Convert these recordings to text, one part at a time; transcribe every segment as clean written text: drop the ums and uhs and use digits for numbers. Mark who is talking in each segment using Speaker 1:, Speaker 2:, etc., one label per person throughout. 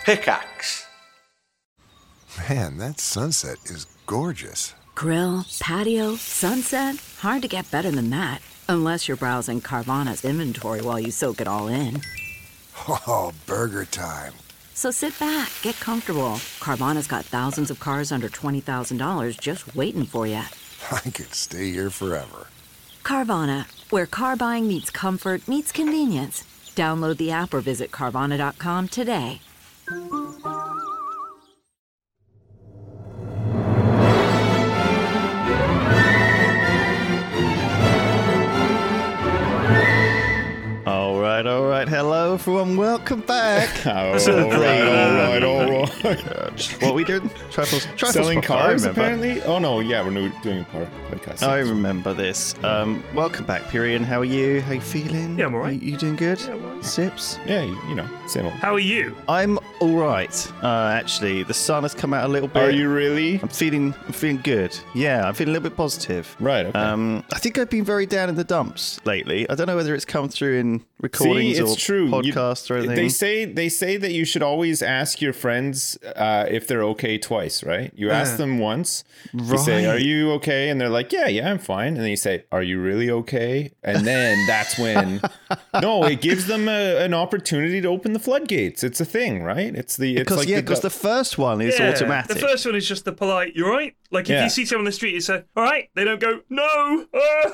Speaker 1: Pickaxe.
Speaker 2: Man, that sunset is gorgeous.
Speaker 3: Grill, patio, sunset. Hard to get better than that. Unless you're browsing Carvana's inventory while you soak it all in.
Speaker 2: Oh, burger time.
Speaker 3: So sit back, get comfortable. Carvana's got thousands of cars under $20,000 just waiting for you.
Speaker 2: I could stay here forever.
Speaker 3: Carvana, where car buying meets comfort meets convenience. Download the app or visit Carvana.com today.
Speaker 4: All right. Hello, everyone. Welcome back.
Speaker 5: All right.
Speaker 4: What are we doing? Trifles
Speaker 5: Selling
Speaker 4: Spot,
Speaker 5: cars,
Speaker 4: I remember.
Speaker 5: apparently? Oh, no, yeah, we're doing a podcast.
Speaker 4: I remember this. Welcome back, Pyrian. How are you? How you feeling?
Speaker 6: Yeah, I'm all right.
Speaker 4: You doing good?
Speaker 6: Yeah, I'm all right.
Speaker 4: Sips?
Speaker 5: Yeah, you know, same old.
Speaker 6: How are you?
Speaker 4: I'm all right. Actually, the sun has come out a little bit.
Speaker 5: Are you really?
Speaker 4: I'm feeling good. Yeah, I'm feeling a little bit positive.
Speaker 5: Right, okay.
Speaker 4: I think I've been very down in the dumps lately. I don't know whether it's come through in recordings
Speaker 5: See, it's
Speaker 4: or
Speaker 5: true.
Speaker 4: podcasts or anything.
Speaker 5: They say that you should always ask your friends if they're okay twice, right? You ask them once. You say, "Are you okay?" And they're like, "Yeah, I'm fine." And then you say, "Are you really okay?" And then that's when no, it gives them an opportunity to open the floodgates. It's a thing, right? It's
Speaker 4: because the first one is automatic.
Speaker 6: The first one is just the polite, "You all right?" Like if you see someone on the street, you say, "All right." They don't go, "No."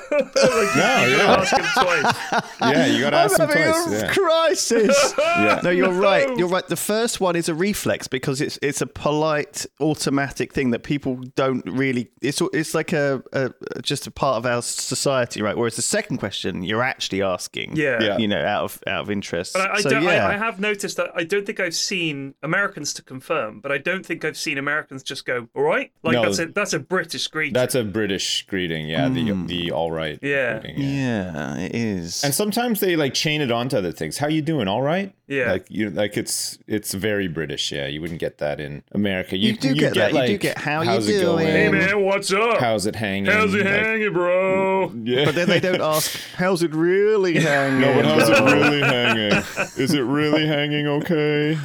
Speaker 6: Ask them twice.
Speaker 5: Yeah, you gotta ask them
Speaker 4: having
Speaker 5: twice.
Speaker 4: a
Speaker 5: Yeah.
Speaker 4: crisis.
Speaker 5: Yeah.
Speaker 4: No, you're right. You're right. The first one is a reflex because it's a polite, automatic thing that people don't really. It's like just a part of our society, right? Whereas the second question, you're actually asking,
Speaker 6: Yeah.
Speaker 4: you know, out of interest.
Speaker 6: But
Speaker 4: I
Speaker 6: I have noticed that I don't think I've seen Americans to confirm, but I don't think I've seen Americans just go, "All right." Like
Speaker 5: No.
Speaker 6: that's a British greeting.
Speaker 5: That's a British greeting, yeah. The all right.
Speaker 6: Yeah.
Speaker 5: Greeting,
Speaker 4: yeah, it is.
Speaker 5: And sometimes they like chain it onto other things. How you doing? All right.
Speaker 6: Yeah.
Speaker 5: Like it's very British. Yeah, you wouldn't get that in America.
Speaker 4: You do get that. You do get how you
Speaker 5: how's it going?
Speaker 4: doing?
Speaker 6: Hey man, what's up?
Speaker 5: How's it hanging?
Speaker 6: How's it
Speaker 5: Like,
Speaker 6: hanging, bro?
Speaker 5: Yeah.
Speaker 4: But then they don't ask, how's it really hanging?
Speaker 5: No, but how's it really hanging? Is it really hanging okay?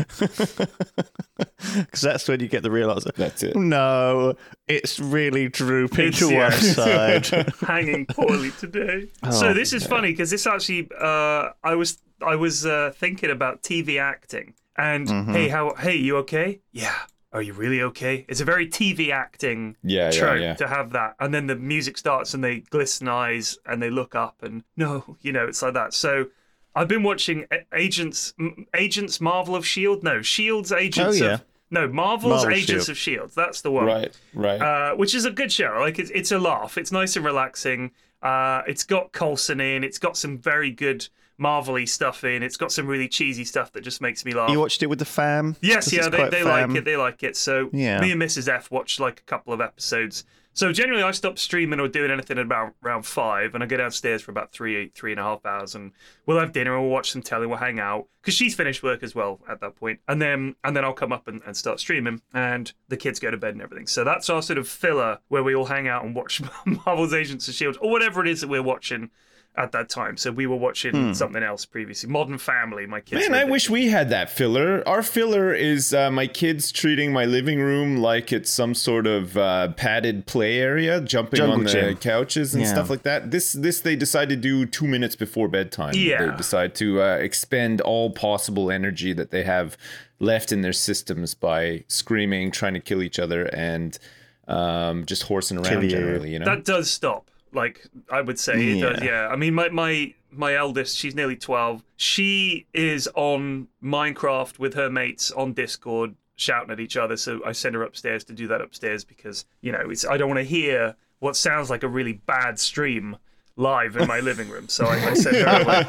Speaker 4: Because that's when you get the real answer.
Speaker 5: That's it.
Speaker 4: No, it's really drooping
Speaker 6: It's-
Speaker 4: to
Speaker 6: yeah.
Speaker 4: one side.
Speaker 6: Hanging poorly today. So this is funny because this actually, I was thinking about TV acting and hey, you okay? Yeah. Are you really okay? It's a very TV acting trope to have that, and then the music starts and they glisten eyes and they look up and no, it's like that. So I've been watching Agents Marvel of Shield. No, Shield's Agents of. No, Marvel's Agents
Speaker 4: Shield.
Speaker 6: of Shield. That's the one.
Speaker 5: Right.
Speaker 6: Which is a good show. Like it's a laugh. It's nice and relaxing. It's got Coulson in. It's got some very good Marvel-y stuff in. It's got some really cheesy stuff that just makes me laugh.
Speaker 4: You watched it with the fam?
Speaker 6: Yes,
Speaker 4: 'Cause
Speaker 6: yeah,
Speaker 4: it's quite
Speaker 6: they
Speaker 4: fam.
Speaker 6: like it. They like it. So me and Mrs. F watched like a couple of episodes. So generally, I stop streaming or doing anything at about around 5, and I go downstairs for about 3.5 hours, and we'll have dinner, and we'll watch some telly, we'll hang out, because she's finished work as well at that point, and then I'll come up and start streaming, and the kids go to bed and everything. So that's our sort of filler where we all hang out and watch Marvel's Agents of S.H.I.E.L.D., or whatever it is that we're watching at that time. So we were watching something else previously. Modern Family, my kids.
Speaker 5: Man, I wish we had that filler. Our filler is my kids treating my living room like it's some sort of padded play area, jumping
Speaker 4: Jungle
Speaker 5: on the
Speaker 4: gym.
Speaker 5: couches and stuff like that. This they decide to do 2 minutes before bedtime.
Speaker 6: Yeah.
Speaker 5: They decide to expend all possible energy that they have left in their systems by screaming, trying to kill each other, and just horsing around generally, you know?
Speaker 6: That does stop. Like, I would say it does, yeah. I mean, my eldest, she's nearly 12. She is on Minecraft with her mates on Discord, shouting at each other. So I send her upstairs to do that upstairs because, I don't want to hear what sounds like a really bad stream live in my living room. So I send her away.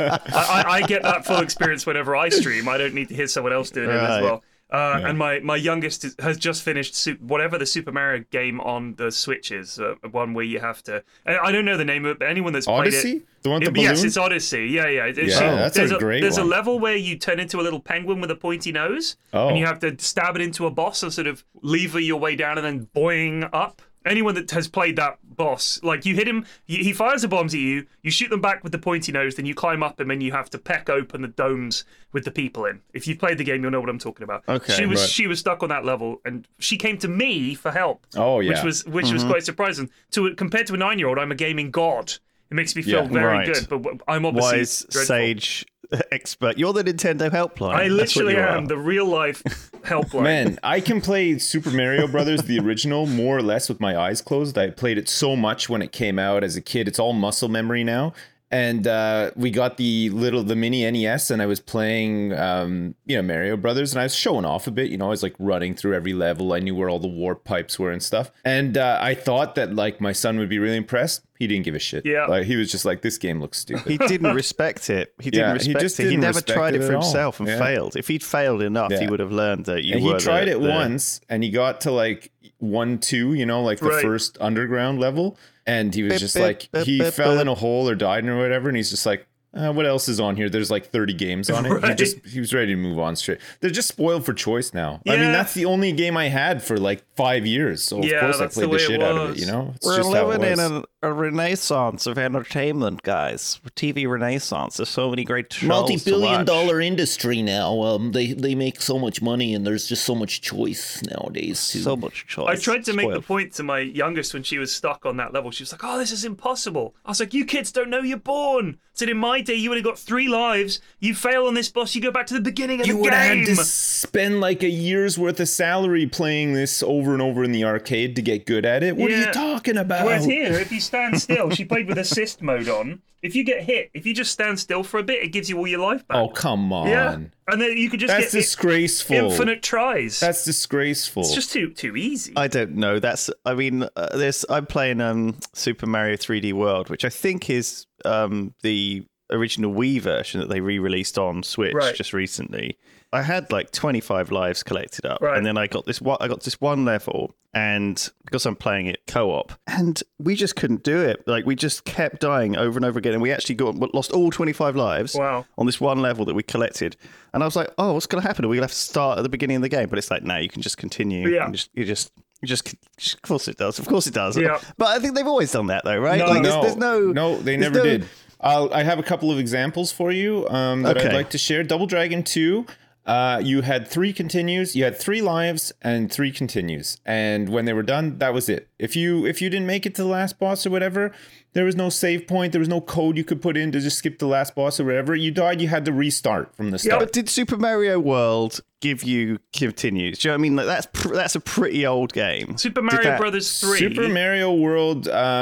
Speaker 6: I get that full experience whenever I stream. I don't need to hear someone else doing it as well. And my youngest has just finished whatever the Super Mario game on the Switch is, one where you have to. I don't know the name of it, but anyone that's
Speaker 5: Odyssey?
Speaker 6: played it,
Speaker 5: The one with the balloon?
Speaker 6: Yes, it's Odyssey. Yeah.
Speaker 5: That's a great
Speaker 6: There's
Speaker 5: one.
Speaker 6: a level where you turn into a little penguin with a pointy nose, and you have to stab it into a boss and sort of lever your way down and then boing up. anyone that has played that boss, like you hit him, he fires the bombs at you, you shoot them back with the pointy nose, then you climb up him and you have to peck open the domes with the people in. If you've played the game, you'll know what I'm talking about.
Speaker 4: Okay,
Speaker 6: she was stuck on that level, and she came to me for help.
Speaker 5: Oh, yeah.
Speaker 6: which was quite surprising. Compared to a 9-year-old, I'm a gaming god. It makes me feel very good, but I'm obviously
Speaker 4: wise,
Speaker 6: dreadful.
Speaker 4: sage expert. You're the Nintendo helpline.
Speaker 6: I literally am the real life helpline.
Speaker 5: Man, I can play Super Mario Brothers, the original, more or less with my eyes closed. I played it so much when it came out as a kid. It's all muscle memory now. And we got the mini NES, and I was playing, Mario Brothers, and I was showing off a bit. I was like running through every level. I knew where all the warp pipes were and stuff. And I thought that like my son would be really impressed. He didn't give a shit.
Speaker 6: Yeah,
Speaker 5: like he was just like, this game looks stupid.
Speaker 4: He didn't respect it. He never tried it for himself and failed. If he'd failed enough, he would have learned that
Speaker 5: he tried it once, and he got to like 1-2, like the first underground level. And he was just like, he fell in a hole or died or whatever. And he's just like, what else is on here? There's like 30 games on it. Right. He was ready to move on straight. They're just spoiled for choice now. Yeah. I mean, that's the only game I had for like 5 years. So of course I played the shit out of it, It's
Speaker 4: We're
Speaker 5: just
Speaker 4: living in a renaissance of entertainment, guys. TV renaissance. There's so many great shows.
Speaker 1: Multi-billion-dollar industry now. They make so much money, and there's just so much choice nowadays too.
Speaker 4: So much choice.
Speaker 6: I tried to make the point to my youngest when she was stuck on that level. She was like, "Oh, this is impossible." I was like, "You kids don't know you're born." I said, "In my day, you would have got 3 lives. You fail on this boss, you go back to the beginning of the game.
Speaker 5: You would have had to spend like a year's worth of salary playing this over and over in the arcade to get good at it. What are you talking about?"
Speaker 6: Whereas here, if you stand still, she played with assist mode on. If you get hit, if you just stand still for a bit, it gives you all your life back.
Speaker 5: Oh, come on.
Speaker 6: Yeah. And then you could just
Speaker 5: That's disgraceful.
Speaker 6: Infinite tries.
Speaker 5: That's disgraceful.
Speaker 6: It's just too easy.
Speaker 4: I don't know. I'm playing Super Mario 3D World, which I think is the original Wii version that they re-released on Switch just recently. I had like 25 lives collected up, and then I got this one level, and because I'm playing it co-op, and we just couldn't do it. Like we just kept dying over and over again, and we actually lost all 25 lives on this one level that we collected. And I was like, "Oh, what's going to happen? Are we going to have to start at the beginning of the game?" But it's like, no, you can just continue.
Speaker 6: Yeah.
Speaker 4: Of course it does. Of course it does.
Speaker 6: Yeah.
Speaker 4: But I think they've always done that, though, right?
Speaker 5: No, they never did. I have a couple of examples for you that I'd like to share. Double Dragon 2. You had 3 continues, you had 3 lives and 3 continues, and when they were done, that was it. If you didn't make it to the last boss or whatever, there was no save point, there was no code you could put in to just skip the last boss or whatever. You died, you had to restart from the start.
Speaker 4: Yeah, but did Super Mario World give you continues? Do you know what I mean? Like that's a pretty old game.
Speaker 6: Super Mario Brothers 3.
Speaker 5: Super Mario World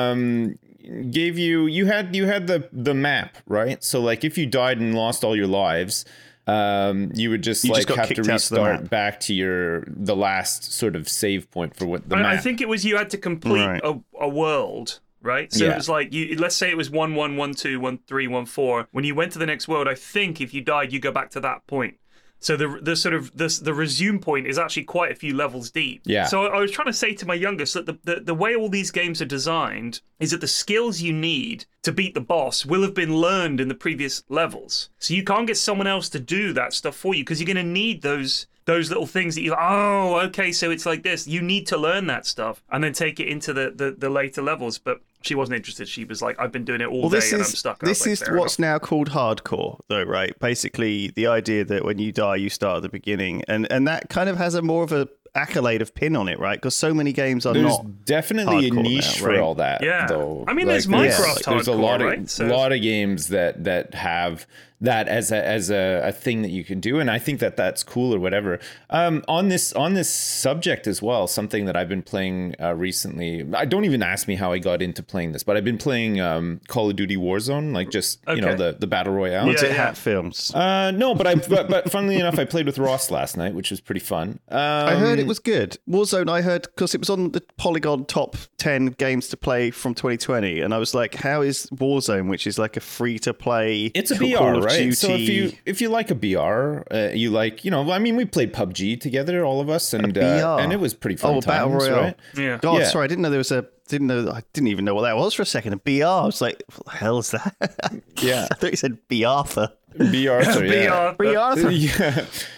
Speaker 5: gave you had the map, right? So like if you died and lost all your lives, you would just have to restart back to the last sort of save point for what the map.
Speaker 6: I think it was you had to complete a world, right? So it was like let's say it was 1, 1, 1, 2, 1, 3, 1, 4. When you went to the next world, I think if you died, you go back to that point. So the resume point is actually quite a few levels deep.
Speaker 5: Yeah.
Speaker 6: So I was trying to say to my youngest that the way all these games are designed is that the skills you need to beat the boss will have been learned in the previous levels. So you can't get someone else to do that stuff for you because you're going to need those little things that okay, so it's like this. You need to learn that stuff and then take it into the later levels. But she wasn't interested. She was like, I've been doing it all day and I'm stuck.
Speaker 4: This is what's now called hardcore, though, right? Basically, the idea that when you die, you start at the beginning. And that kind of has a more of a accolade of pin on it, right? Because so many games are
Speaker 5: there's
Speaker 4: not
Speaker 5: definitely a niche
Speaker 4: now, right?
Speaker 5: for all that.
Speaker 6: Yeah,
Speaker 5: though.
Speaker 6: I mean, there's Minecraft
Speaker 5: there's
Speaker 6: hardcore,
Speaker 5: a lot of games that have that as a thing that you can do, and I think that's cool or whatever. On this subject as well, something that I've been playing recently. Don't even ask me how I got into playing this, but I've been playing Call of Duty Warzone, like just the battle royale.
Speaker 4: Was it Hat Films?
Speaker 5: No, but funnily enough, I played with Ross last night, which was pretty fun.
Speaker 4: I heard it was good. Warzone, I heard, because it was on the Polygon top 10 games to play from 2020, and I was like, how is Warzone, which is like a free to play?
Speaker 5: It's a BR, right? So if you like a BR, you like, I mean, we played PUBG together, all of us, and it was pretty fun.
Speaker 4: Battle Royale,
Speaker 5: right?
Speaker 6: Yeah.
Speaker 4: God, sorry, I didn't know there was a. I didn't even know what that was for a second. A BR. I was like, what the hell is that?
Speaker 5: Yeah.
Speaker 4: I thought you said B. Arthur.
Speaker 5: B. Arthur, yeah.
Speaker 4: B. Arthur.
Speaker 5: Yeah.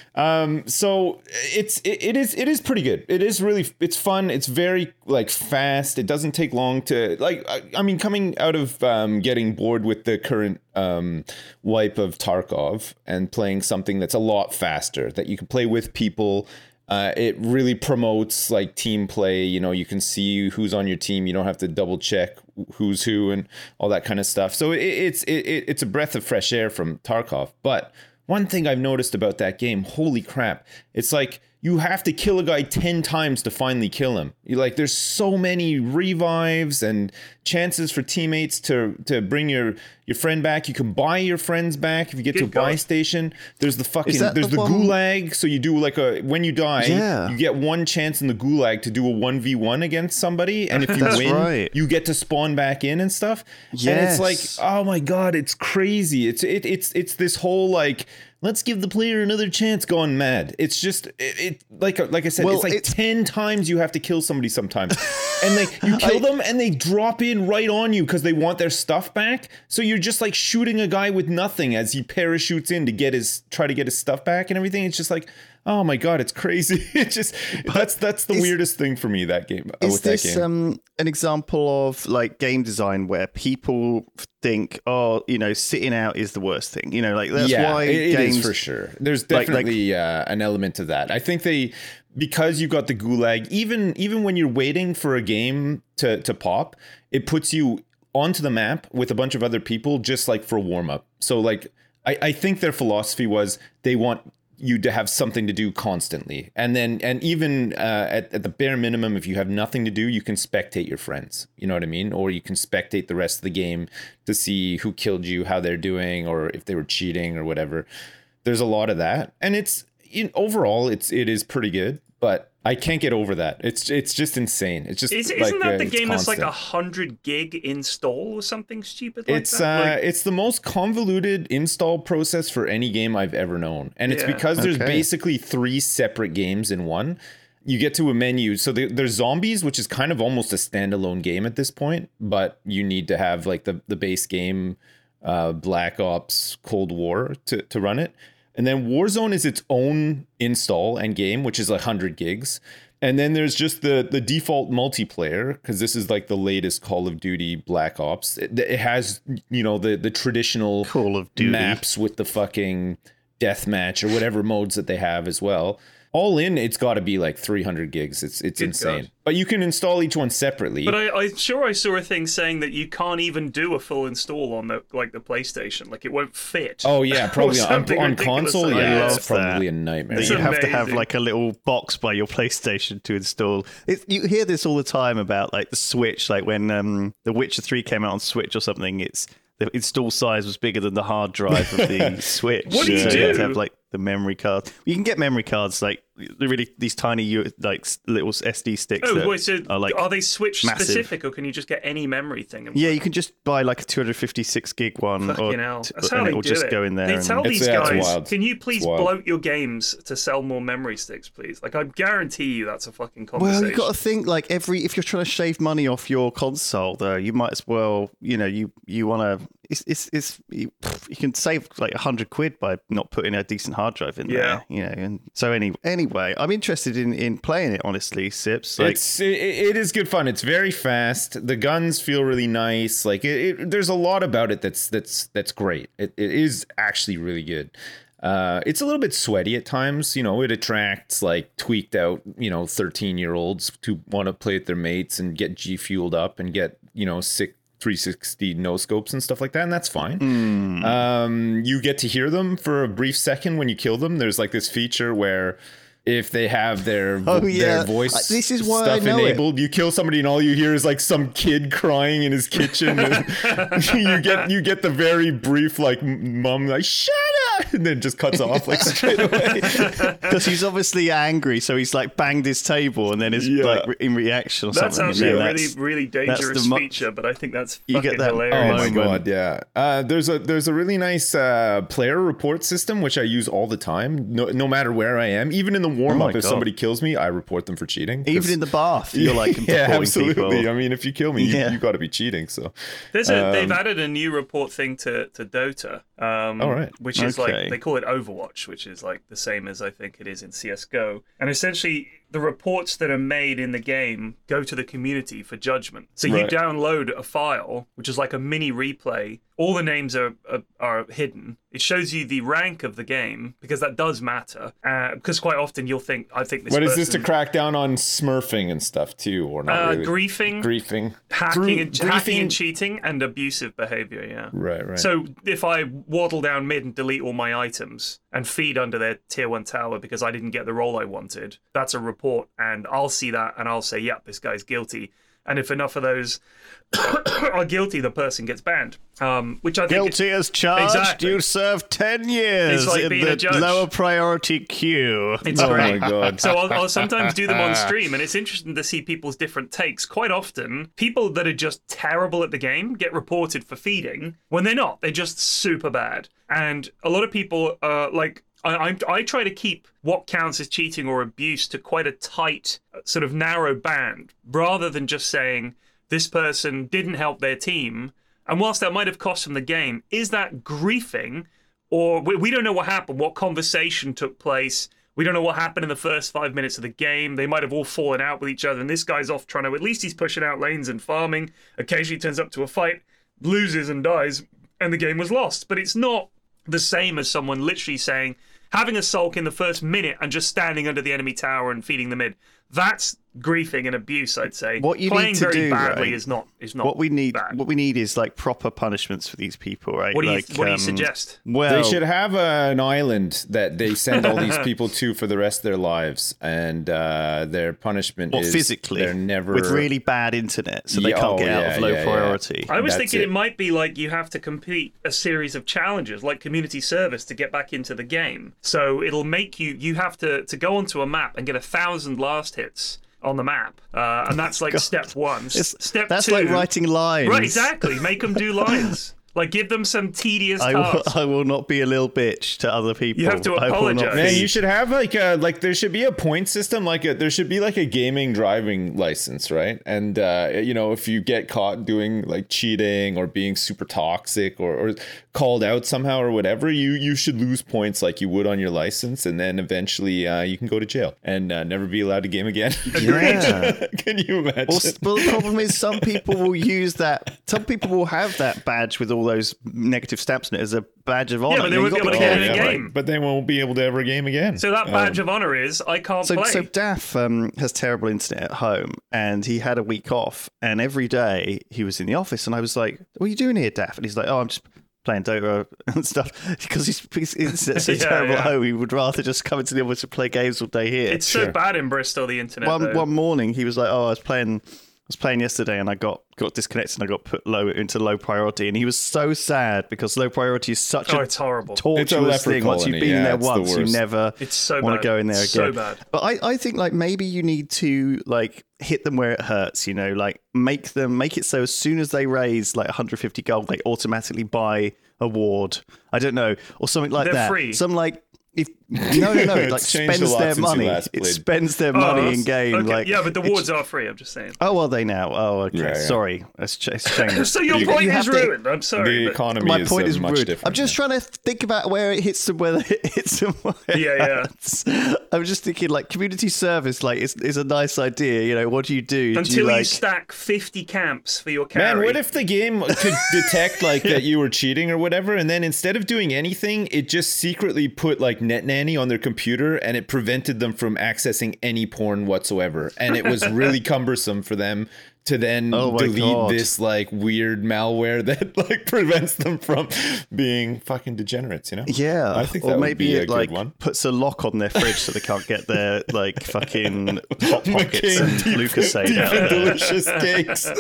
Speaker 5: So it is pretty good. It's fun. It's very like fast. It doesn't take long to like. I mean, coming out of getting bored with the current wipe of Tarkov and playing something that's a lot faster that you can play with people. It really promotes like team play. You know, you can see who's on your team. You don't have to double check who's who and all that kind of stuff. So it's a breath of fresh air from Tarkov. But one thing I've noticed about that game, holy crap, it's like you have to kill a guy 10 times to finally kill him. There's so many revives and chances for teammates to bring your friend back. You can buy your friends back if you get to a buy station. There's the gulag. So you do when you die, you get one chance in the gulag to do a 1v1 against somebody. And if you win, you get to spawn back in and stuff. Yes. And it's like, oh my God, it's crazy. It's this whole like, let's give the player another chance gone mad. It's just like I said, it's 10 times you have to kill somebody sometimes. And like you kill them and they drop in right on you because they want their stuff back. So you're just like shooting a guy with nothing as he parachutes in to try to get his stuff back and everything. It's just like, oh my God, it's crazy. It's just that's the weirdest thing for me, that game.
Speaker 4: Is this an example of like game design where people think, sitting out is the worst thing? You know, like that's why
Speaker 5: it is for sure. There's definitely an element of that. I think because you've got the gulag, even when you're waiting for a game to pop, it puts you onto the map with a bunch of other people just like for a warm up. So like I think their philosophy was they want you to have something to do constantly. And even at the bare minimum, if you have nothing to do, you can spectate your friends. You know what I mean? Or you can spectate the rest of the game to see who killed you, how they're doing, or if they were cheating or whatever. There's a lot of that. And overall, it is pretty good, but I can't get over that. It's just insane. It's just
Speaker 6: isn't that the game that's like 100 gig install or something stupid like that?
Speaker 5: It's the most convoluted install process for any game I've ever known, and it's because there's basically 3 separate games in one. You get to a menu, so there's zombies, which is kind of almost a standalone game at this point, but you need to have like the base game, Black Ops Cold War to run it. And then Warzone is its own install and game, which is 100 gigs. And then there's just the default multiplayer, because this is like the latest Call of Duty Black Ops. It has, the traditional
Speaker 4: Call of Duty
Speaker 5: maps with the fucking deathmatch or whatever modes that they have as well. All in, it's got to be like 300 gigs. It's insane. God. But you can install each one separately.
Speaker 6: But I'm sure I saw a thing saying that you can't even do a full install on the PlayStation. Like it won't fit.
Speaker 5: Oh yeah, probably on console. Yeah, it's probably a nightmare.
Speaker 4: You have to have like a little box by your PlayStation to install. You hear this all the time about like the Switch, like when The Witcher 3 came out on Switch or something. The install size was bigger than the hard drive of the Switch.
Speaker 6: What do you do?
Speaker 4: You have to have like the memory card. You can get memory cards like really these tiny like little SD sticks.
Speaker 6: Are they Switch
Speaker 4: massive.
Speaker 6: Specific, or can you just get any memory thing?
Speaker 4: Yeah, you can just buy like a 256 gig one.
Speaker 6: Fucking hell. That's how they do
Speaker 4: just
Speaker 6: it.
Speaker 4: Go in there.
Speaker 6: They tell these guys, can you please bloat your games to sell more memory sticks, please? Like I guarantee you that's a fucking conversation.
Speaker 4: Well, you've got to think like if you're trying to shave money off your console, though, you might as well, you want to. You can save like £100 by not putting a decent hard drive in there, and so anyway, I'm interested in playing it, honestly, Sips. Like,
Speaker 5: it is good fun. It's very fast. The guns feel really nice. Like there's a lot about it that's great. It is actually really good. It's a little bit sweaty at times. It attracts like tweaked out 13-year-olds to want to play with their mates and get G fueled up and get sick 360 no scopes and stuff like that, and that's fine. You get to hear them for a brief second when you kill them. There's like this feature where if they have their voice
Speaker 4: this is why
Speaker 5: stuff
Speaker 4: I know
Speaker 5: enabled, you kill somebody and all you hear is like some kid crying in his kitchen. And you get the very brief like mom like shut up, and then just cuts off like straight away
Speaker 4: because he's obviously angry, so he's like banged his table and then is like in reaction or
Speaker 6: that's
Speaker 4: something.
Speaker 6: That's a really dangerous feature, but I think that's fucking hilarious.
Speaker 5: Oh my god, yeah. There's a really nice player report system which I use all the time, no matter where I am, even in the warm up. If somebody kills me, I report them for cheating.
Speaker 4: Even in the bath, you're like
Speaker 5: absolutely.
Speaker 4: People.
Speaker 5: I mean, if you kill me, you got to be cheating. So
Speaker 6: they've added a new report thing to Dota,
Speaker 5: all right.
Speaker 6: which is like, they call it Overwatch, which is like the same as I think it is in CSGO. And essentially, the reports that are made in the game go to the community for judgment. So you download a file, which is like a mini replay. All the names are hidden. It shows you the rank of the game, because that does matter. Because quite often you'll think, I think this
Speaker 5: But
Speaker 6: person...
Speaker 5: is this to crack down on smurfing and stuff too, or not really?
Speaker 6: Griefing, hacking and cheating, and abusive behavior, yeah.
Speaker 5: Right.
Speaker 6: So if I waddle down mid and delete all my items and feed under their tier 1 tower because I didn't get the role I wanted, that's a report, and I'll see that and I'll say, yep, this guy's guilty. And if enough of those are guilty, the person gets banned. Which I think
Speaker 4: guilty as charged. Exactly. You serve 10 years
Speaker 6: like
Speaker 4: in the lower priority queue.
Speaker 6: It's
Speaker 5: great. Oh my god!
Speaker 6: So I'll sometimes do them on stream, and it's interesting to see people's different takes. Quite often, people that are just terrible at the game get reported for feeding when they're not. They're just super bad, and a lot of people like. I try to keep what counts as cheating or abuse to quite a tight, sort of narrow band, rather than just saying this person didn't help their team. And whilst that might have cost them the game, is that griefing? Or we don't know what happened, what conversation took place. We don't know what happened in the first 5 minutes of the game. They might have all fallen out with each other, and this guy's off trying to, at least he's pushing out lanes and farming. Occasionally turns up to a fight, loses and dies, and the game was lost. But it's not the same as someone literally saying, having a sulk in the first minute and just standing under the enemy tower and feeding the mid. That's griefing and abuse, I'd say.
Speaker 4: What you
Speaker 6: Playing
Speaker 4: need to
Speaker 6: very
Speaker 4: do,
Speaker 6: badly
Speaker 4: right,
Speaker 6: is not
Speaker 4: what we need.
Speaker 6: bad.
Speaker 4: What we need is like proper punishments for these people, right?
Speaker 6: What do you suggest?
Speaker 4: Well,
Speaker 5: they should have an island that they send all these people to for the rest of their lives, and their punishment is
Speaker 4: physically
Speaker 5: they're never
Speaker 4: with really bad internet, so they can't get out of low priority.
Speaker 6: I was thinking it might be like you have to complete a series of challenges, like community service, to get back into the game. So it'll make you have to go onto a map and get 1,000 last hits on the map, and that's like step 1. Step 2,
Speaker 4: that's like writing lines,
Speaker 6: right? Exactly. Make them do lines. Like, give them some tedious tasks.
Speaker 4: I will not be a little bitch to other people.
Speaker 6: You have to apologize.
Speaker 5: Man, you should have like there should be a point system. There should be like a gaming driving license, right? And if you get caught doing like cheating or being super toxic or called out somehow or whatever, you should lose points like you would on your license, and then eventually you can go to jail and never be allowed to game again.
Speaker 4: Yeah.
Speaker 5: Can you imagine?
Speaker 4: Well, the problem is some people will use that. Some people will have that badge with all those negative stamps in it as a badge of honor.
Speaker 6: Yeah, but they won't be able to get in a game.
Speaker 5: Right. But they won't be able to ever game again.
Speaker 6: So that badge of honor is, I can't play.
Speaker 4: So Daff has terrible internet at home, and he had a week off, and every day he was in the office, and I was like, what are you doing here, Daff? And he's like, oh, I'm just playing Dota and stuff, because he's so terrible at home. He would rather just come into the office and play games all day here.
Speaker 6: It's so bad in Bristol, the internet.
Speaker 4: One morning he was like, oh, I was playing yesterday and I got disconnected and I got put into low priority, and he was so sad because low priority is such
Speaker 6: it's horrible.
Speaker 4: torturous thing. Once you've been there once, you never want to go in there again.
Speaker 6: So bad.
Speaker 4: But I think like maybe you need to like hit them where it hurts, like make it so as soon as they raise like 150 gold, they automatically buy a ward. I don't know, or something like that.
Speaker 6: Free.
Speaker 4: Some like no, it like spends their money. It spends their money in game.
Speaker 6: Okay.
Speaker 4: Like
Speaker 6: yeah, but the wards are free. I'm just saying.
Speaker 4: Oh, are they now? Oh, okay.
Speaker 5: Yeah.
Speaker 4: Sorry, it's changed.
Speaker 6: So your point is ruined. I'm sorry.
Speaker 5: The economy
Speaker 4: my point is
Speaker 5: much
Speaker 4: ruined.
Speaker 5: different.
Speaker 4: I'm just trying to think about where it hits them, whether it hits them.
Speaker 6: Yeah.
Speaker 4: I'm just thinking like community service, like is a nice idea. What do you do?
Speaker 6: Until you stack 50 camps for your carry.
Speaker 5: Man, what if the game could detect like that you were cheating or whatever, and then instead of doing anything, it just secretly put like NetNanny on their computer, and it prevented them from accessing any porn whatsoever, and it was really cumbersome for them to then delete this like weird malware that like prevents them from being fucking degenerates,
Speaker 4: Yeah,
Speaker 5: I think
Speaker 4: or
Speaker 5: that
Speaker 4: maybe
Speaker 5: would be a
Speaker 4: it
Speaker 5: good
Speaker 4: like
Speaker 5: one.
Speaker 4: puts a lock on their fridge so they can't get their like fucking hot pockets and Lucasade out there.
Speaker 5: Delicious cakes.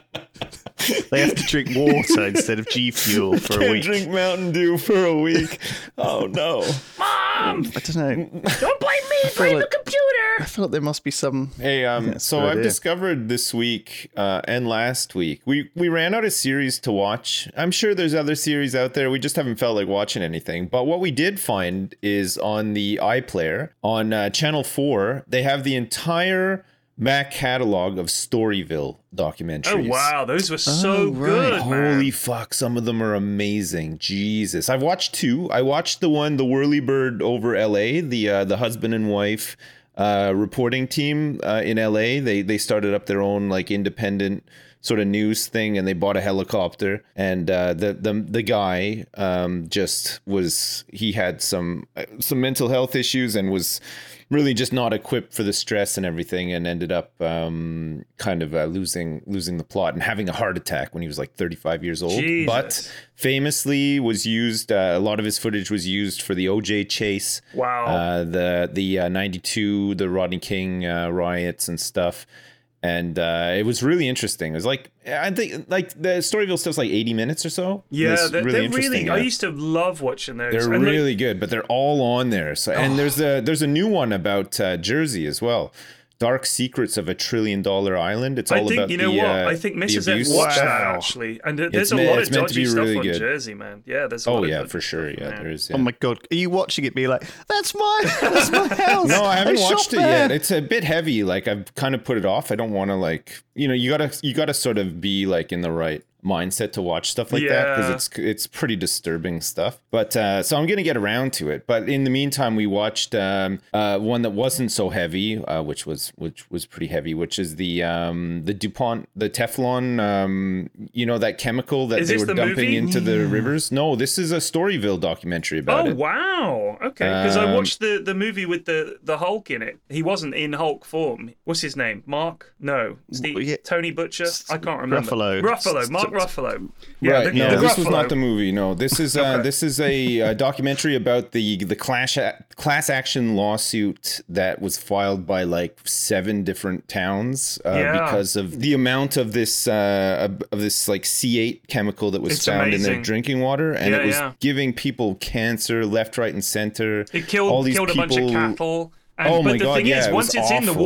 Speaker 4: They have to drink water instead of G Fuel for a week.
Speaker 5: Drink Mountain Dew for a week. Oh no,
Speaker 6: Mom!
Speaker 4: I don't know.
Speaker 6: Don't blame me. Blame the computer.
Speaker 4: I feel like there must be some.
Speaker 5: Hey, so I've discovered this week and last week we ran out of series to watch. I'm sure there's other series out there. We just haven't felt like watching anything. But what we did find is on the iPlayer on Channel 4, they have the entire back catalog of Storyville documentaries.
Speaker 6: Oh wow, those were so good, man.
Speaker 5: Holy fuck, some of them are amazing. Jesus. I've watched 2. I watched the Whirlybird over LA, the husband and wife reporting team in LA. They started up their own like independent sort of news thing, and they bought a helicopter, and the guy he had some mental health issues and was really just not equipped for the stress and everything, and ended up losing the plot and having a heart attack when he was like 35 years old.
Speaker 6: Jesus.
Speaker 5: But famously was used, a lot of his footage was used for the OJ chase.
Speaker 6: Wow.
Speaker 5: The 92, the Rodney King riots and stuff. And it was really interesting. It was like, I think like the Storyville stuff's like 80 minutes or so.
Speaker 6: Yeah, they're really
Speaker 5: interesting.
Speaker 6: I used to love watching those.
Speaker 5: They're really good, but they're all on there. So, and there's a new one about Jersey as well. Dark Secrets of a $1 Trillion Island. It's all about
Speaker 6: I think Mrs. X watched that actually, and there's a lot of dodgy stuff on Jersey, man. Yeah, there's.
Speaker 5: For sure. Yeah, there's. Yeah.
Speaker 4: Oh my god, are you watching it? Be like, that's my house.
Speaker 5: No, I haven't watched it yet. It's a bit heavy. Like I've kind of put it off. I don't want to like, you gotta sort of be like in the right mindset to watch stuff like that, because it's pretty disturbing stuff. But so I'm gonna get around to it. But in the meantime, we watched one that wasn't so heavy, which was pretty heavy, which is the DuPont, the Teflon, that chemical that they were dumping into the rivers. No, this is a Storyville documentary about it.
Speaker 6: Oh wow, okay. Because I watched the movie with the Hulk in it. He wasn't in Hulk form. What's his name? Mark? No, Steve. Tony Butcher. I can't remember. Ruffalo. Mark Ruffalo. Yeah,
Speaker 5: right. This was not the movie. No, this is this is a documentary about the class action lawsuit that was filed by like 7 different towns because of the amount of this like C8 chemical that was found in their drinking water, and it was giving people cancer left, right, and center.
Speaker 6: It killed a bunch of cattle. But the thing is, once it's in the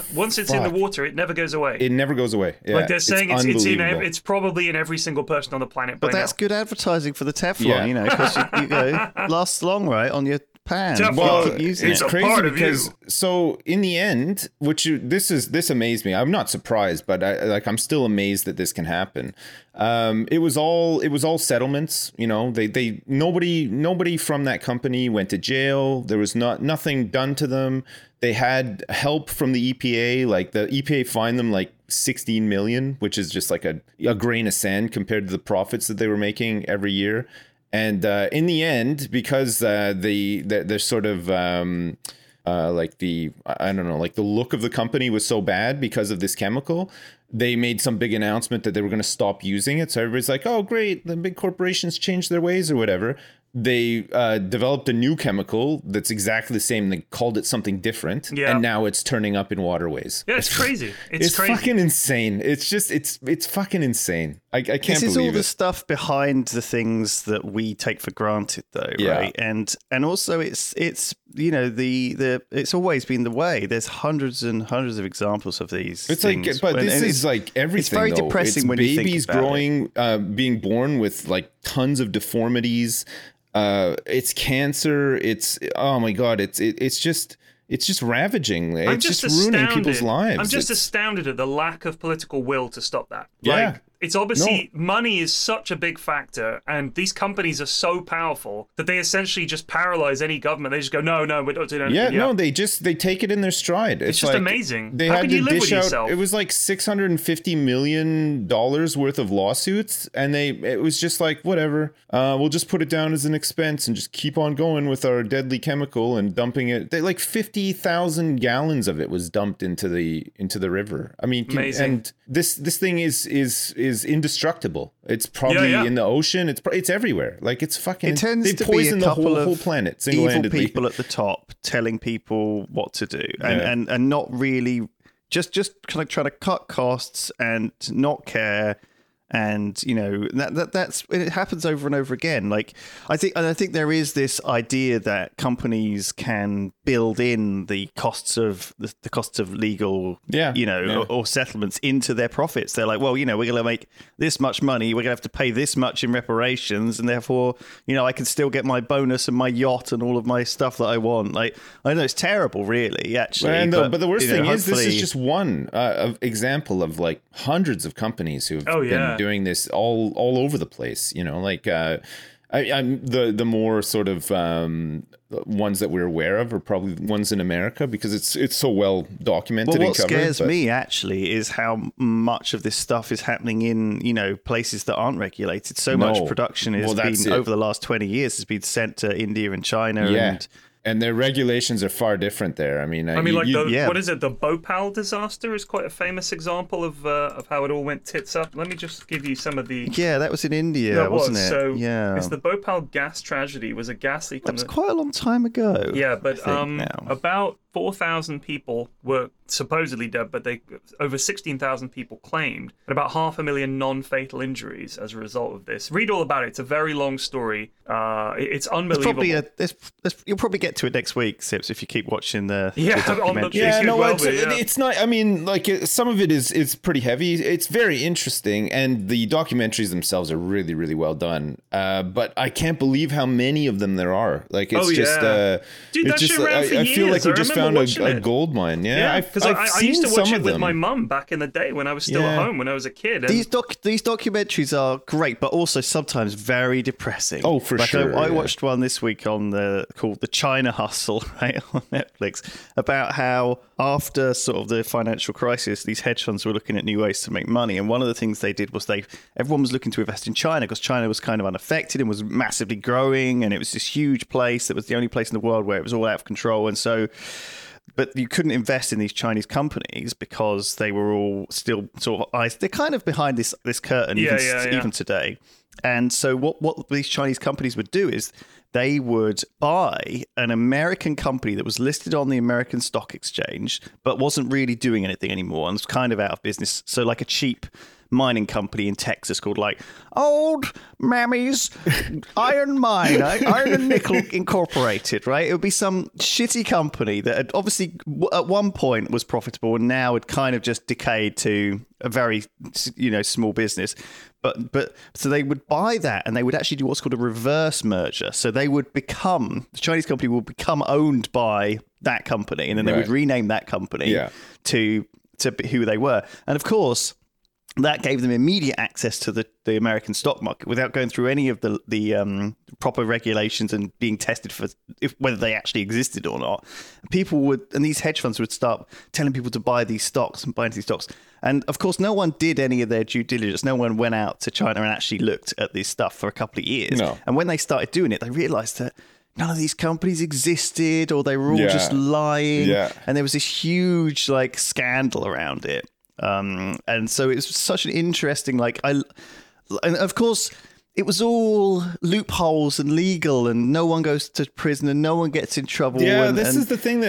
Speaker 6: water, it never goes away.
Speaker 5: It never goes away. Yeah,
Speaker 6: like they're saying, it's probably in every single person on the planet.
Speaker 4: But that's good advertising for the Teflon, because you lasts long, right, on your pan.
Speaker 5: Well, it's crazy because so in the end, this amazed me. I'm not surprised, but I'm still amazed that this can happen. It was all settlements. Nobody from that company went to jail. There was nothing done to them. They had help from the EPA. Like the EPA fined them like 16 million, which is just like a grain of sand compared to the profits that they were making every year. And in the end, because they're sort of like the look of the company was so bad because of this chemical, they made some big announcement that they were going to stop using it. So everybody's like, oh, great, the big corporations changed their ways or whatever. They developed a new chemical that's exactly the same. They called it something different, and now it's turning up in waterways.
Speaker 6: Yeah, it's crazy. It's
Speaker 5: crazy. Fucking insane. It's just it's fucking insane. I can't believe it. This is
Speaker 4: all the stuff behind the things that we take for granted, though, right? And also it's it's always been the way. There's hundreds and hundreds of examples of these.
Speaker 5: It's
Speaker 4: things.
Speaker 5: Like, but this is like everything. It's
Speaker 4: very depressing when you think
Speaker 5: babies growing, being born with like tons of deformities. It's cancer. It's oh my god. It's just ravaging. It's just ruining people's lives.
Speaker 6: I'm just astounded at the lack of political will to stop that.
Speaker 5: Yeah.
Speaker 6: It's obviously money is such a big factor, and these companies are so powerful that they essentially just paralyze any government. They just go, no, we're not doing anything.
Speaker 5: Yeah, no, they take it in their stride.
Speaker 6: It's just like, amazing.
Speaker 5: They had to dish out. It was like $650 million worth of lawsuits, and it was just like whatever. We'll just put it down as an expense and just keep on going with our deadly chemical and dumping it. Like 50,000 gallons of it was dumped into the river. I mean,
Speaker 6: amazing.
Speaker 5: And this thing is indestructible. It's probably in the ocean. It's everywhere. Like it's fucking.
Speaker 4: It tends to be a couple of
Speaker 5: whole planet
Speaker 4: evil people at the top telling people what to do, and not really just kind of trying to cut costs and not care. And that's it happens over and over again. Like I think there is this idea that companies can build in the costs of the costs of legal, or settlements into their profits. They're like, well, we're going to make this much money, we're going to have to pay this much in reparations, and therefore, I can still get my bonus and my yacht and all of my stuff that I want. Like, I know it's terrible, really, actually.
Speaker 5: But the worst thing is, this is just one example of like hundreds of companies who've been doing this all over the place. I'm the more sort of ones that we're aware of are probably ones in America because it's so well documented.
Speaker 4: Well, what
Speaker 5: and covered,
Speaker 4: scares me actually is how much of this stuff is happening in places that aren't regulated. So much production has been over the last 20 years has been sent to India and China
Speaker 5: and their regulations are far different there.
Speaker 6: What is it? The Bhopal disaster is quite a famous example of how it all went tits up. Let me just give you some of the.
Speaker 4: Yeah, that was in India, wasn't it?
Speaker 6: So, it's the Bhopal gas tragedy. It was a gas leak.
Speaker 4: That was quite a long time ago.
Speaker 6: Yeah, but about 4,000 people were supposedly dead, but over 16,000 people claimed, and about 500,000 non-fatal injuries as a result of this. Read all about it. It's a very long story. It's unbelievable.
Speaker 4: You'll probably get to it next week, Sips, if you keep watching the
Speaker 6: documentary.
Speaker 5: It's not. I mean, like some of it is pretty heavy. It's very interesting, and the documentaries themselves are really, really well done. But I can't believe how many of them there are. Like it's
Speaker 6: dude, that shit ran for years.
Speaker 5: I feel like we just found a gold mine. Yeah,
Speaker 6: because I used to watch it with my mum back in the day when I was still at home when I was a kid. And...
Speaker 4: These documentaries are great, but also sometimes very depressing.
Speaker 5: Oh, for sure.
Speaker 4: I watched one this week called the China Hustle, right, on Netflix, about how after sort of the financial crisis, these hedge funds were looking at new ways to make money. And one of the things they did was everyone was looking to invest in China because China was kind of unaffected and was massively growing. And it was this huge place that was the only place in the world where it was all out of control. And so, but you couldn't invest in these Chinese companies because they were all still sort of they're kind of behind this curtain even today. And so what these Chinese companies would do is they would buy an American company that was listed on the American Stock Exchange, but wasn't really doing anything anymore and was kind of out of business. So like a cheap mining company in Texas called like Old Mammy's Iron Mine, Iron and Nickel Incorporated, right? It would be some shitty company that had obviously at one point was profitable and now had kind of just decayed to a very, small business. But so they would buy that and they would actually do what's called a reverse merger. So the Chinese company would become owned by that company and then they would rename that company to who they were. And of course, that gave them immediate access to the American stock market without going through any of the proper regulations and being tested for whether they actually existed or not. And these hedge funds would start telling people to buy these stocks and buy into these stocks. And of course, no one did any of their due diligence. No one went out to China and actually looked at this stuff for a couple of years.
Speaker 5: No.
Speaker 4: And when they started doing it, they realized that none of these companies existed or they were all just lying. Yeah. And there was this huge scandal around it. And so it was such an interesting, and of course it was all loopholes and legal and no one goes to prison and no one gets in trouble.
Speaker 5: Yeah, this is the thing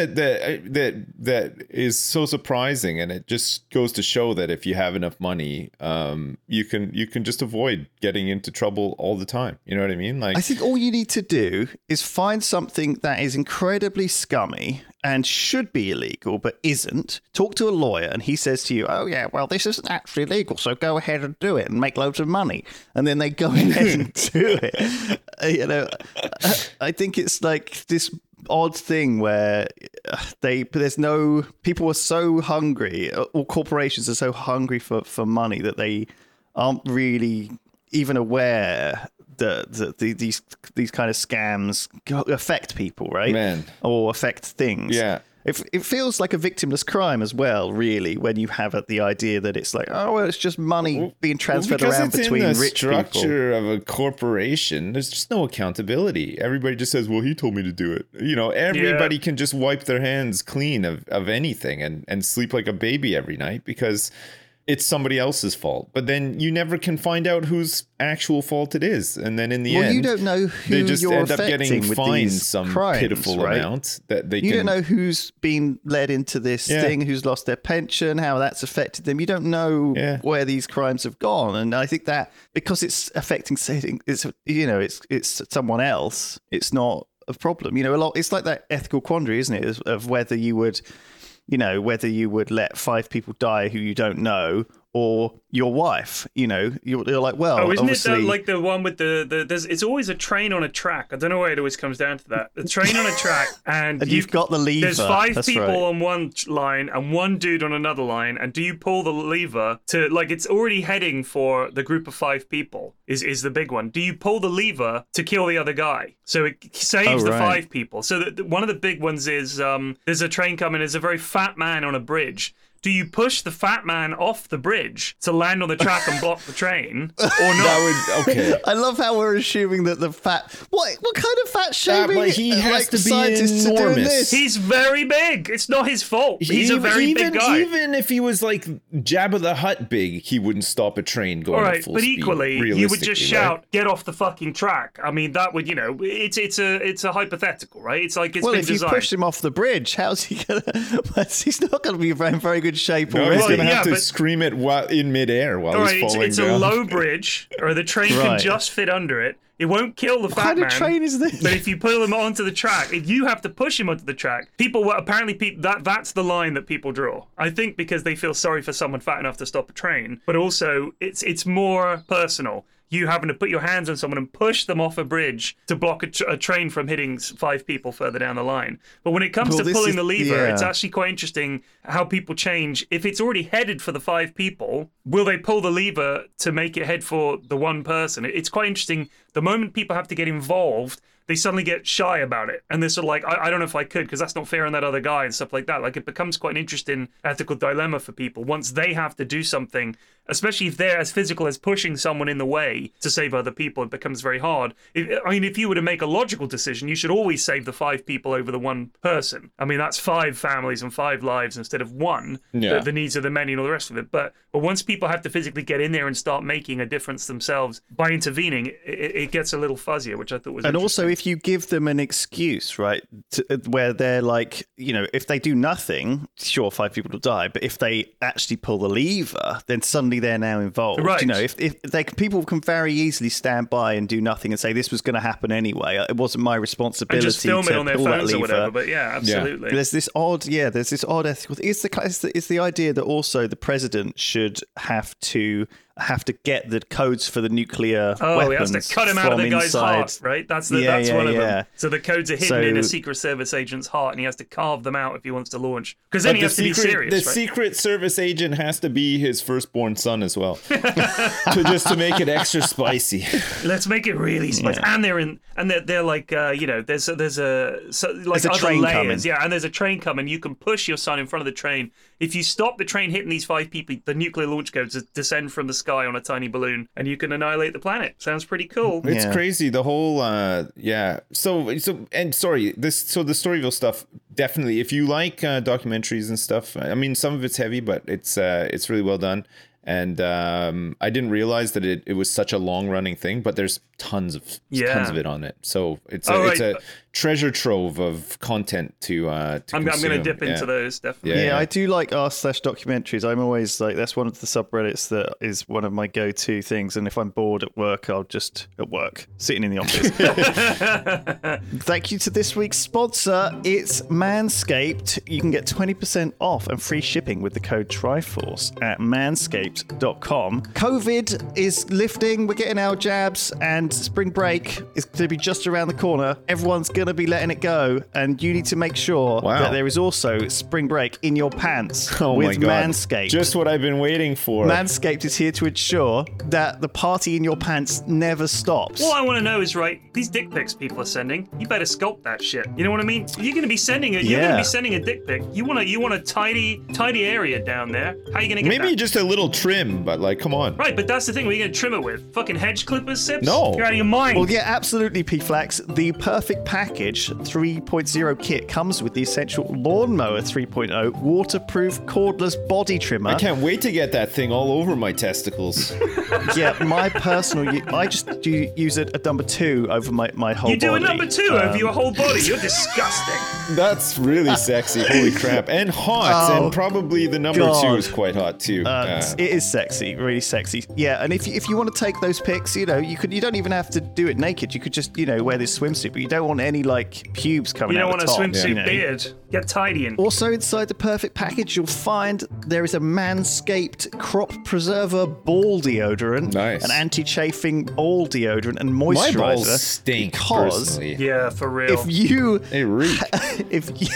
Speaker 5: that is so surprising. And it just goes to show that if you have enough money, you can just avoid getting into trouble all the time. You know what I mean?
Speaker 4: I think all you need to do is find something that is incredibly scummy and should be illegal, but isn't. Talk to a lawyer and he says to you, oh yeah, well, this isn't actually legal, so go ahead and do it and make loads of money. And then they go ahead and do it. I think it's like this odd thing where people are so hungry, or corporations are so hungry for money that they aren't really even aware that these kind of scams affect people, right?
Speaker 5: Man.
Speaker 4: Or affect things.
Speaker 5: Yeah.
Speaker 4: It feels like a victimless crime as well, really, when you have the idea that it's like, oh, well, it's just money being transferred around between rich people.
Speaker 5: Because it's in the structure of a corporation, there's just no accountability. Everybody just says, well, he told me to do it. Everybody can just wipe their hands clean of anything and sleep like a baby every night because it's somebody else's fault. But then you never can find out whose actual fault it is. And then in the end,
Speaker 4: you don't know who
Speaker 5: they just
Speaker 4: you're
Speaker 5: end up getting
Speaker 4: with
Speaker 5: fined
Speaker 4: these
Speaker 5: some
Speaker 4: crimes,
Speaker 5: pitiful
Speaker 4: right?
Speaker 5: amount that
Speaker 4: you don't know who's been led into this thing, who's lost their pension, how that's affected them. You don't know where these crimes have gone. And I think that because it's affecting, it's someone else, it's not a problem. You know, a lot. It's like that ethical quandary, isn't it, of whether you would let 5 people die who you don't know, or your wife. You know, you're like, well,
Speaker 6: isn't
Speaker 4: obviously...
Speaker 6: it like the one with there's it's always a train on a track. I don't know why it always comes down to that. The train on a track, and
Speaker 4: you've got the lever.
Speaker 6: There's 5
Speaker 4: That's
Speaker 6: people
Speaker 4: right.
Speaker 6: on one line and 1 dude on another line, and do you pull the lever to, like, it's already heading for the group of 5 people is the big one. Do you pull the lever to kill the other guy so it saves the 5 people? So one of the big ones is there's a train coming. There's a very fat man on a bridge. Do you push the fat man off the bridge to land on the track and block the train, or not?
Speaker 5: Okay.
Speaker 4: I love how we're assuming that the fat... What kind of fat shaming?
Speaker 5: but he has to be
Speaker 4: scientists are doing
Speaker 5: enormous.
Speaker 4: this?
Speaker 6: He's very big. It's not his fault. He's a very big guy.
Speaker 5: Even if he was like Jabba the Hutt big, he wouldn't stop a train going
Speaker 6: All
Speaker 5: at
Speaker 6: right,
Speaker 5: full
Speaker 6: but
Speaker 5: speed.
Speaker 6: equally, you would just
Speaker 5: realistically,
Speaker 6: shout,
Speaker 5: right?
Speaker 6: "Get off the fucking track!" I mean, that would, it's a hypothetical, right? It's like it's
Speaker 4: Well,
Speaker 6: been
Speaker 4: if you
Speaker 6: designed.
Speaker 4: pushed him off the bridge, how's he going to... He's not going to be in very good shape
Speaker 5: No,
Speaker 4: already.
Speaker 5: he's going to
Speaker 6: yeah,
Speaker 5: have to
Speaker 6: but-
Speaker 5: scream it in midair while
Speaker 6: All
Speaker 5: he's
Speaker 6: right,
Speaker 5: falling
Speaker 6: it's
Speaker 5: down.
Speaker 6: a low bridge, or the train can
Speaker 4: Right.
Speaker 6: just fit under it. It won't kill the
Speaker 4: What
Speaker 6: fat
Speaker 4: kind
Speaker 6: man.
Speaker 4: of train is this?
Speaker 6: But if you put him onto the track, if you have to push him onto the track, that's the line that people draw. I think because they feel sorry for someone fat enough to stop a train, but also it's more personal. You having to put your hands on someone and push them off a bridge to block a train from hitting 5 people further down the line. But when it comes to pulling the lever, it's actually quite interesting how people change. If it's already headed for the 5 people, will they pull the lever to make it head for the 1 person? It's quite interesting. The moment people have to get involved, they suddenly get shy about it. And they're sort of like, I don't know if I could, because that's not fair on that other guy and stuff like that. Like, it becomes quite an interesting ethical dilemma for people once they have to do something, especially if they're as physical as pushing someone in the way to save other people. It becomes very hard. If you were to make a logical decision, you should always save the 5 people over the 1 person. I mean, that's 5 families and 5 lives instead of 1.
Speaker 5: Yeah.
Speaker 6: The needs of the many and all the rest of it. But once people have to physically get in there and start making a difference themselves by intervening, it gets a little fuzzier, which I thought was
Speaker 4: And
Speaker 6: interesting.
Speaker 4: also, if you give them an excuse, right, where they're like, if they do nothing, sure, 5 people will die. But if they actually pull the lever, then suddenly they're now involved.
Speaker 6: Right.
Speaker 4: If people can very easily stand by and do nothing and say this was going to happen anyway, it wasn't my responsibility
Speaker 6: and just film
Speaker 4: to
Speaker 6: it on their
Speaker 4: pull that
Speaker 6: phones
Speaker 4: lever.
Speaker 6: or whatever. But yeah, absolutely.
Speaker 4: There's this odd ethical. It's the idea that also the president should have to get the codes for the nuclear weapons.
Speaker 6: He has to cut him out of the guy's heart, right? That's one of them. So the codes are hidden in a Secret Service agent's heart, and he has to carve them out if he wants to launch. Because then he has to be serious.
Speaker 5: The Secret Service agent has to be his firstborn son as well, to make it extra spicy.
Speaker 6: Let's make it really spicy. And they're like, there's other
Speaker 4: train
Speaker 6: layers.
Speaker 4: coming.
Speaker 6: Yeah, and there's a train coming. You can push your son in front of the train. If you stop the train hitting these 5 people, the nuclear launch codes descend from the sky on a tiny balloon, and you can annihilate the planet. Sounds pretty cool.
Speaker 5: It's crazy. The whole So the Storyville stuff, definitely. If you like documentaries and stuff, I mean, some of it's heavy, but it's really well done. And I didn't realize that it was such a long running thing, but there's tons of it on it. So it's a treasure trove of content to
Speaker 6: I'm going to dip into those, definitely.
Speaker 4: Yeah, I do like r/documentaries. I'm always like, that's one of the subreddits that is one of my go-to things. And if I'm bored at work, I'll just sitting in the office. Thank you to this week's sponsor. It's Manscaped. You can get 20% off and free shipping with the code TRIFORCE at manscaped.com. COVID is lifting. We're getting our jabs, and spring break is going to be just around the corner. Everyone's going to be letting it go, and you need to make sure that there is also spring break in your pants with Manscaped.
Speaker 5: Just what I've been waiting for.
Speaker 4: Manscaped is here to ensure that the party in your pants never stops.
Speaker 6: All I want to know is, these dick pics people are sending, you better sculpt that shit. You know what I mean? You're going to be sending it. You're going to be sending a dick pic. You want a tidy area down there. How are you going to get
Speaker 5: Maybe
Speaker 6: that?
Speaker 5: just a little trim, but come on.
Speaker 6: Right, but that's the thing. What are you going to trim it with? Fucking hedge clippers, Sips?
Speaker 5: No.
Speaker 6: You're out of your mind.
Speaker 4: Well, yeah, absolutely, P-Flax. The Perfect Package 3.0 kit comes with the essential Lawnmower 3.0 waterproof cordless body trimmer.
Speaker 5: I can't wait to get that thing all over my testicles.
Speaker 4: Yeah, my personal... I just use a number 2 over my whole body.
Speaker 6: You do a number 2 over your whole body. You're disgusting.
Speaker 5: That's really sexy. Holy crap. And hot. And probably the number 2 is quite hot, too.
Speaker 4: It is sexy, really sexy. Yeah, and if you want to take those pics, you don't even have to do it naked. You could just, wear this swimsuit, but you don't want any any like pubes coming
Speaker 6: You
Speaker 4: out
Speaker 6: don't want a
Speaker 4: the top.
Speaker 6: swimsuit
Speaker 4: you know.
Speaker 6: beard. Get tidying.
Speaker 4: Also inside the perfect package, you'll find there is a Manscaped Crop Preserver Ball Deodorant,
Speaker 5: Nice.
Speaker 4: an anti-chafing ball deodorant, and
Speaker 5: My
Speaker 4: moisturizer.
Speaker 5: balls stink,
Speaker 4: because
Speaker 5: personally.
Speaker 6: Yeah, for real.
Speaker 4: if you,
Speaker 5: They reek.
Speaker 4: if you,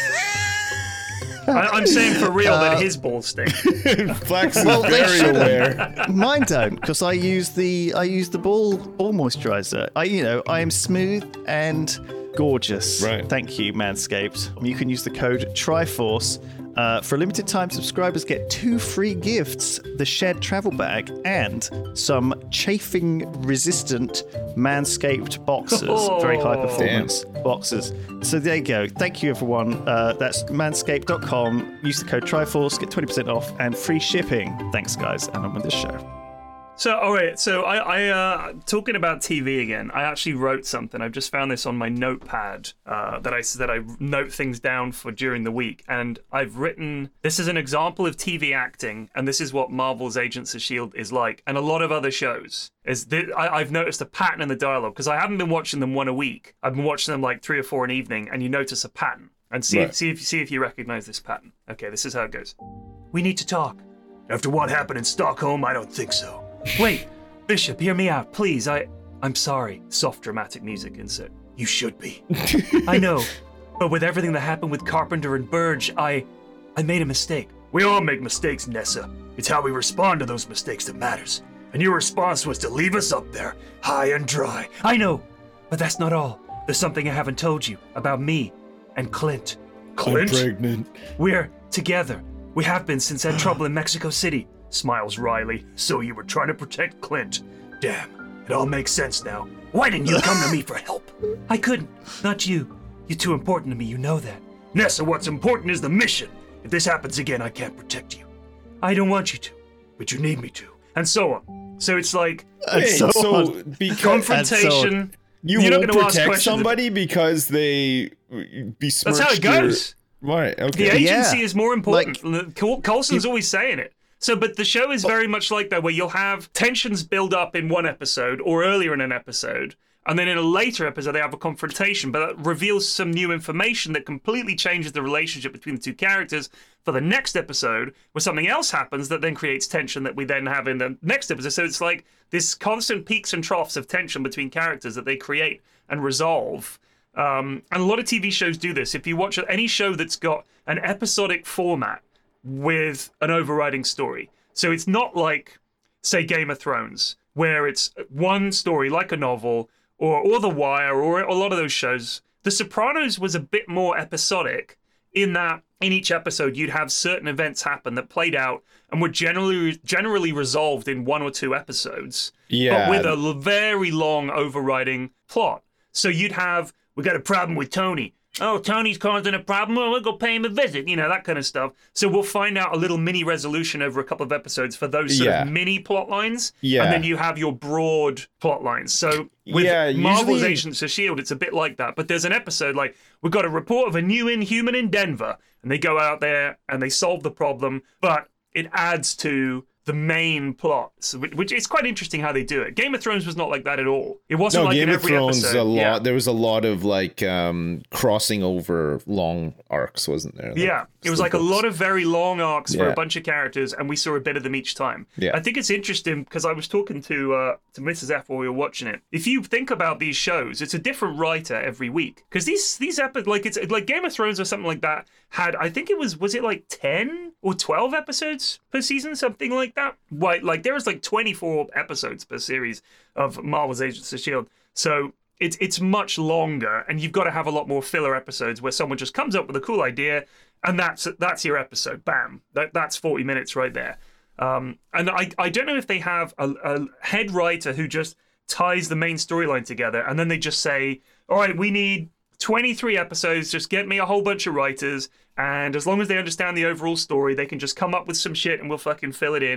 Speaker 6: I'm saying for real that his balls stink.
Speaker 5: Flex is
Speaker 4: Well, they
Speaker 5: very
Speaker 4: shouldn't.
Speaker 5: aware.
Speaker 4: mine don't, because I use the ball moisturizer. I am smooth and gorgeous.
Speaker 5: Right.
Speaker 4: Thank you, Manscaped. You can use the code TRIFORCE. For a limited time, subscribers get 2 free gifts: the Shed travel bag and some chafing-resistant Manscaped boxers, very high performance boxers. So there you go. Thank you, everyone. That's manscaped.com. Use the code TRIFORCE, get 20% off and free shipping. Thanks, guys, and on with the show.
Speaker 6: So, all right. So, I talking about TV again. I actually wrote something. I've just found this on my notepad that I note things down for during the week, and I've written. This is an example of TV acting, and this is what Marvel's Agents of S.H.I.E.L.D. is like, and a lot of other shows. I've noticed a pattern in the dialogue because I haven't been watching them one a week. I've been watching them like 3 or 4 an evening, and you notice a pattern. And see if you recognize this pattern. Okay, this is how it goes. We need to talk. After what happened in Stockholm, I don't think so. Wait, Bishop, hear me out, please. I'm sorry. Soft dramatic music insert. You should be. I know, but with everything that happened with Carpenter and Burge, I made a mistake. We all make mistakes, Nessa. It's how we respond to those mistakes that matters. And your response was to leave us up there, high and dry. I know, but that's not all. There's something I haven't told you about me and Clint. Clint?
Speaker 5: I'm pregnant.
Speaker 6: We're together. We have been since that trouble in Mexico City. Smiles Riley. So you were trying to protect Clint. Damn, it all makes sense now. Why didn't you come to me for help? I couldn't. Not you. You're too important to me, you know that. Nessa, what's important is the mission. If this happens again, I can't protect you. I don't want you to, but you need me to. And so on. So it's like
Speaker 5: Wait, so because
Speaker 6: confrontation.
Speaker 5: you
Speaker 6: You're not
Speaker 5: won't
Speaker 6: gonna ask
Speaker 5: protect
Speaker 6: questions.
Speaker 5: somebody because they besmirched
Speaker 6: That's how it goes.
Speaker 5: Right, okay.
Speaker 6: The agency
Speaker 4: Yeah.
Speaker 6: is more important. Coulson's always saying it. So, but the show is very much like that, where you'll have tensions build up in one episode or earlier in an episode, and then in a later episode they have a confrontation, but that reveals some new information that completely changes the relationship between the two characters for the next episode, where something else happens that then creates tension that we then have in the next episode. So it's like this constant peaks and troughs of tension between characters that they create and resolve. And a lot of TV shows do this. If you watch any show that's got an episodic format with an overriding story. So it's not like, say, Game of Thrones, where it's one story like a novel, or The Wire, or a lot of those shows. The Sopranos was a bit more episodic in that in each episode you'd have certain events happen that played out and were generally resolved in 1 or 2 episodes,
Speaker 5: Yeah.
Speaker 6: but with a very long overriding plot. So you'd have, we got a problem with Tony. Oh, Tony's causing a problem. Well, we'll go pay him a visit. You know, that kind of stuff. So we'll find out a little mini resolution over a couple of episodes for those sort of mini plot lines.
Speaker 5: Yeah.
Speaker 6: And then you have your broad plot lines. So with Marvel's
Speaker 5: usually-
Speaker 6: Agents of S.H.I.E.L.D., it's a bit like that. But there's an episode like, we've got a report of a new Inhuman in Denver. And they go out there and they solve the problem. But it adds to the main plot, which is quite interesting how they do it. Game of Thrones was not like that at all. It wasn't like
Speaker 5: Game
Speaker 6: in
Speaker 5: of
Speaker 6: every
Speaker 5: Thrones
Speaker 6: episode.
Speaker 5: a lot.
Speaker 6: Yeah.
Speaker 5: There was a lot of like crossing over long arcs, wasn't there? Like,
Speaker 6: Yeah, it was like a lot of very long arcs for
Speaker 5: Yeah.
Speaker 6: a bunch of characters, and we saw a bit of them each time.
Speaker 5: Yeah.
Speaker 6: I think it's interesting because I was talking to Mrs. F while we were watching it. If you think about these shows, it's a different writer every week because these episodes, like it's like Game of Thrones or something like that, had, I think it was it like 10 or 12 episodes per season, something like that. Like there was like 24 episodes per series of Marvel's Agents of S.H.I.E.L.D. So it's much longer, and you've got to have a lot more filler episodes where someone just comes up with a cool idea, and that's your episode. Bam, that's 40 minutes right there. And I don't know if they have a head writer who just ties the main storyline together, and then they just say, all right, we need 23 episodes, just get me a whole bunch of writers, and as long as they understand the overall story, they can just come up with some shit and we'll fucking fill it in.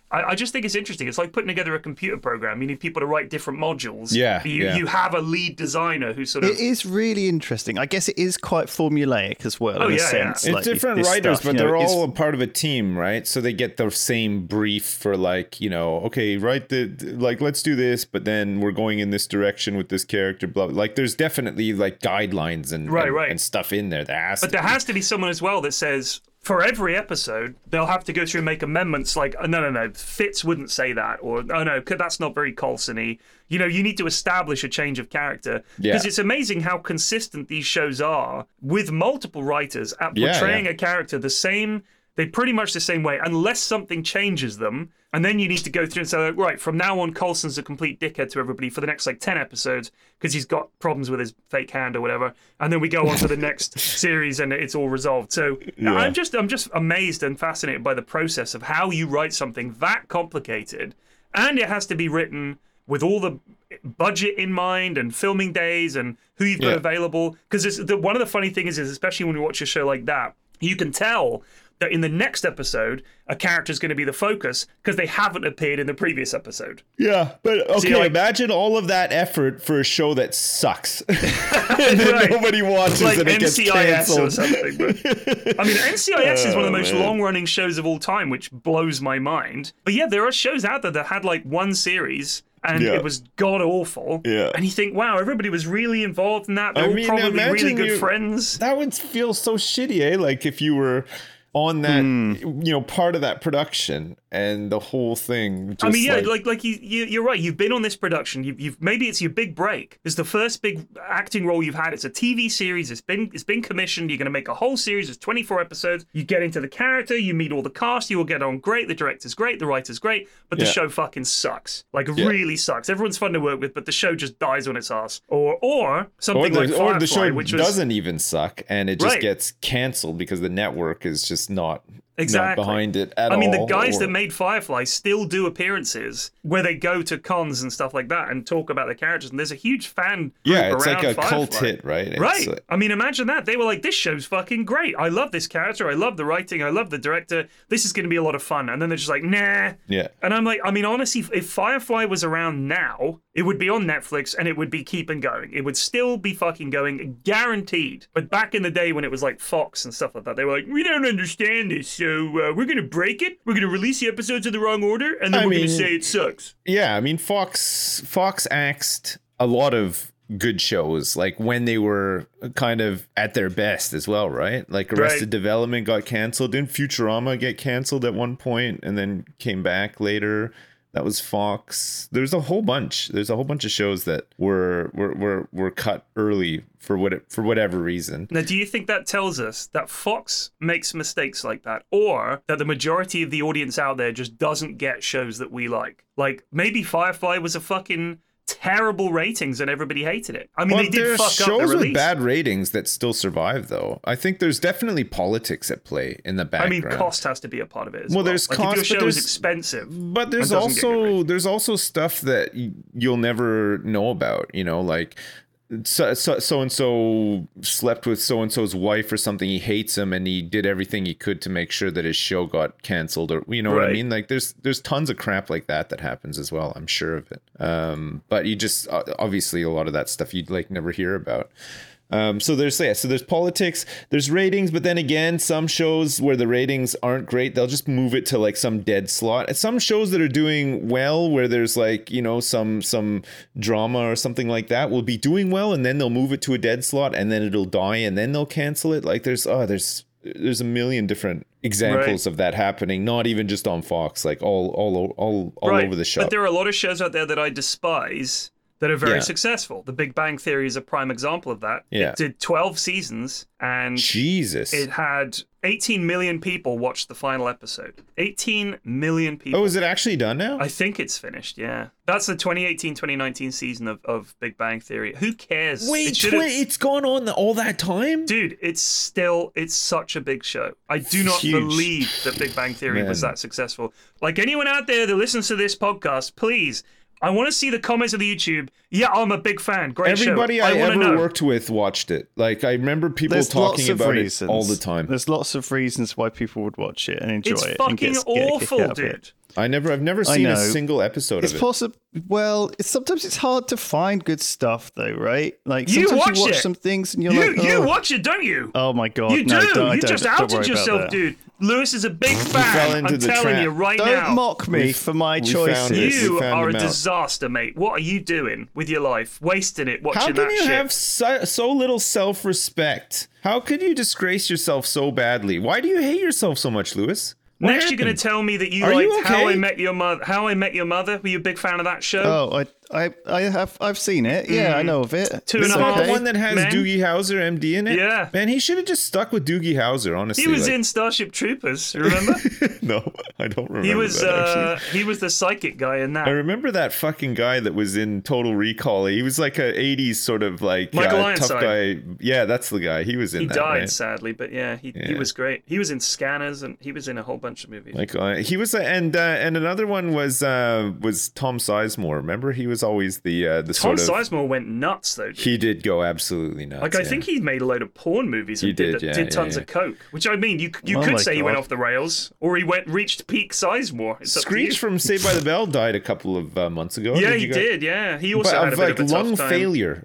Speaker 6: I just think it's interesting. It's like putting together a computer program. You need people to write different modules.
Speaker 5: Yeah,
Speaker 6: You have a lead designer who sort of...
Speaker 4: It is really interesting. I guess it is quite formulaic as well, in a sense.
Speaker 5: It's
Speaker 4: like,
Speaker 5: different
Speaker 4: this
Speaker 5: writers,
Speaker 4: stuff,
Speaker 5: but
Speaker 4: you know,
Speaker 5: they're
Speaker 4: it's-
Speaker 5: all a part of a team, right? So they get the same brief for like, you know, okay, write like, let's do this, but then we're going in this direction with this character, blah. Like, there's definitely like guidelines and and stuff in there.
Speaker 6: But there has to be someone as well that says, for every episode, they'll have to go through and make amendments like, no, Fitz wouldn't say that, or, oh no, that's not very Coulson-y. You know, you need to establish a change of character. Because it's amazing how consistent these shows are with multiple writers at portraying a character they're pretty much the same way, unless something changes them. And then you need to go through and say, like, right, from now on, Coulson's a complete dickhead to everybody for the next, 10 episodes because he's got problems with his fake hand or whatever. And then we go on to the next series and it's all resolved. So I'm just amazed and fascinated by the process of how you write something that complicated. And it has to be written with all the budget in mind and filming days and who you've got available. Because one of the funny things is, especially when you watch a show like that, you can tell that in the next episode, a character is going to be the focus because they haven't appeared in the previous episode.
Speaker 5: Yeah, but okay,
Speaker 6: See,
Speaker 5: imagine all of that effort for a show that sucks. And then nobody watches
Speaker 6: like
Speaker 5: and it gets
Speaker 6: NCIS
Speaker 5: canceled.
Speaker 6: or something. But, I mean, NCIS is one of the most long-running shows of all time, which blows my mind. But yeah, there are shows out there that had one series and it was god awful. Yeah. And you think, wow, everybody was really involved in that. They're all probably really good friends.
Speaker 5: That would feel so shitty, eh? Like if you were on that, you know, part of that production and the whole thing. Just
Speaker 6: you're right. You've been on this production. You've maybe it's your big break. It's the first big acting role you've had. It's a TV series. It's been commissioned. You're going to make a whole series. It's 24 episodes. You get into the character. You meet all the cast. You will get on great. The director's great. The writer's great. But the show fucking sucks. Really sucks. Everyone's fun to work with, but the show just dies on its ass. Or something like Firefly,
Speaker 5: or the show
Speaker 6: which
Speaker 5: doesn't even suck and it just gets canceled because the network is just not behind it at all.
Speaker 6: I mean, the guys that made Firefly still do appearances where they go to cons and stuff like that and talk about the characters. And there's a huge fan group
Speaker 5: it's
Speaker 6: around
Speaker 5: like a
Speaker 6: Firefly.
Speaker 5: cult hit, right?
Speaker 6: Right. I mean, imagine that. They were like, this show's fucking great. I love this character. I love the writing. I love the director. This is going to be a lot of fun. And then they're just like, nah.
Speaker 5: Yeah.
Speaker 6: And I'm like, I mean, honestly, if Firefly was around now, it would be on Netflix and it would be keeping going. It would still be fucking going, guaranteed. But back in the day when it was like Fox and stuff like that, they were like, we don't understand this, so we're going to break it. We're going to release the episodes in the wrong order, and then we're going to say it sucks.
Speaker 5: Yeah, I mean, Fox axed a lot of good shows, like when they were kind of at their best as well, right? Like Arrested Development got canceled. Didn't Futurama get canceled at one point and then came back later? That was Fox. There's a whole bunch. There's a whole bunch of shows that were cut early for whatever reason.
Speaker 6: Now, do you think that tells us that Fox makes mistakes like that, or that the majority of the audience out there just doesn't get shows that we like? Like maybe Firefly was a fucking terrible ratings and everybody hated it. I mean, they did fuck up the release.
Speaker 5: Shows with bad ratings that still survive, though. I think there's definitely politics at play in the background.
Speaker 6: I mean, cost has to be a part of it as well.
Speaker 5: There's cost,
Speaker 6: if your show is expensive,
Speaker 5: but there's also stuff that you'll never know about. You know, like so and so slept with so and so's wife or something. He hates him, and he did everything he could to make sure that his show got canceled, or you know what I mean. Like there's tons of crap like that happens as well. I'm sure of it. But you just obviously a lot of that stuff you'd like never hear about. So there's politics, there's ratings, but then again, some shows where the ratings aren't great, they'll just move it to like some dead slot. And some shows that are doing well, where there's like, you know, some drama or something like that, will be doing well, and then they'll move it to a dead slot, and then it'll die, and then they'll cancel it. Like there's a million different examples of that happening, not even just on Fox, like all over the shop.
Speaker 6: But there are a lot of shows out there that I despise that are very successful. The Big Bang Theory is a prime example of that.
Speaker 5: Yeah.
Speaker 6: It did 12 seasons, and
Speaker 5: Jesus,
Speaker 6: it had 18 million people watch the final episode. 18 million people.
Speaker 5: Oh, is it actually done now?
Speaker 6: I think it's finished, yeah. That's the 2018-2019 season of Big Bang Theory. Who cares?
Speaker 5: Wait, it's gone on all that time?
Speaker 6: Dude, it's such a big show. I do not believe that Big Bang Theory was that successful. Like anyone out there that listens to this podcast, please, I want to see the comments of the YouTube. Yeah, I'm a big fan. Great
Speaker 5: Everybody
Speaker 6: show.
Speaker 5: I ever worked with watched it. Like, I remember people talking about it all the time.
Speaker 4: There's lots of reasons why people would watch it and enjoy it.
Speaker 6: It's fucking awful, dude.
Speaker 5: I've never seen a single episode
Speaker 4: it's
Speaker 5: of it.
Speaker 4: Possible. Well, sometimes it's hard to find good stuff, though, right? Like
Speaker 6: You
Speaker 4: sometimes you
Speaker 6: watch
Speaker 4: watch
Speaker 6: it.
Speaker 4: some things and you're
Speaker 6: You
Speaker 4: like, oh.
Speaker 6: watch it, don't you?
Speaker 4: Oh my god!
Speaker 6: You
Speaker 4: no,
Speaker 6: do.
Speaker 4: Don't,
Speaker 6: You
Speaker 4: don't,
Speaker 6: just
Speaker 4: don't
Speaker 6: outed
Speaker 4: worry about
Speaker 6: yourself,
Speaker 4: that.
Speaker 6: dude. Lewis is a big
Speaker 5: fell
Speaker 6: fan.
Speaker 5: into
Speaker 6: I'm
Speaker 5: the
Speaker 6: telling
Speaker 5: trap.
Speaker 6: you right
Speaker 4: Don't
Speaker 6: now.
Speaker 4: mock me for my
Speaker 5: we
Speaker 4: choices.
Speaker 5: found it.
Speaker 6: You
Speaker 5: We found
Speaker 6: are a
Speaker 5: him out.
Speaker 6: disaster, mate. What are you doing with your life? Wasting it watching
Speaker 5: How can
Speaker 6: that
Speaker 5: you
Speaker 6: shit.
Speaker 5: have so little self-respect? How could you disgrace yourself so badly? Why do you hate yourself so much, Lewis? What
Speaker 6: Next, you're going
Speaker 5: happened?
Speaker 6: to tell me that you
Speaker 5: Are
Speaker 6: liked
Speaker 5: you
Speaker 6: How I
Speaker 5: okay?
Speaker 6: Met Your Mother. How I Met Your Mother. Were you a big fan of that show?
Speaker 4: Oh, I've seen it. Yeah, I know of it.
Speaker 6: Two
Speaker 5: This
Speaker 6: and
Speaker 5: is
Speaker 6: a
Speaker 5: not
Speaker 6: half
Speaker 5: the one that has
Speaker 6: men?
Speaker 5: Doogie Howser, MD, in it.
Speaker 6: Yeah.
Speaker 5: Man, he should have just stuck with Doogie Howser. Honestly,
Speaker 6: He was
Speaker 5: like-
Speaker 6: in Starship Troopers. Remember?
Speaker 5: No, I don't remember.
Speaker 6: he was.
Speaker 5: that, actually.
Speaker 6: He was the psychic guy in that.
Speaker 5: I remember that fucking guy that was in Total Recall. He was like a '80s sort of like
Speaker 6: Michael
Speaker 5: tough
Speaker 6: Ironside.
Speaker 5: guy. Yeah, that's the guy. He was in
Speaker 6: He
Speaker 5: that.
Speaker 6: died
Speaker 5: right?
Speaker 6: sadly, but yeah, he
Speaker 5: Yeah.
Speaker 6: was great. He was in Scanners, and he was in a whole bunch of movies.
Speaker 5: Like he was, and another one was Tom Sizemore. Remember, he was always the
Speaker 6: Tom
Speaker 5: sort of.
Speaker 6: Sizemore went nuts though. Dude.
Speaker 5: He did go absolutely nuts.
Speaker 6: Like I
Speaker 5: yeah.
Speaker 6: think he made a load of porn movies and
Speaker 5: He did, yeah,
Speaker 6: tons
Speaker 5: yeah.
Speaker 6: of coke. Which I mean, you
Speaker 4: Oh
Speaker 6: could
Speaker 4: my
Speaker 6: say he went
Speaker 4: God.
Speaker 6: off the rails, or he reached peak Sizemore. It's up to you.
Speaker 5: Screech from Saved by the Bell died a couple of months ago.
Speaker 6: Yeah,
Speaker 5: Did
Speaker 6: he
Speaker 5: you guys-
Speaker 6: did. Yeah, he also
Speaker 5: But
Speaker 6: had a
Speaker 5: of
Speaker 6: bit
Speaker 5: like
Speaker 6: of a
Speaker 5: lung
Speaker 6: tough time.
Speaker 5: failure,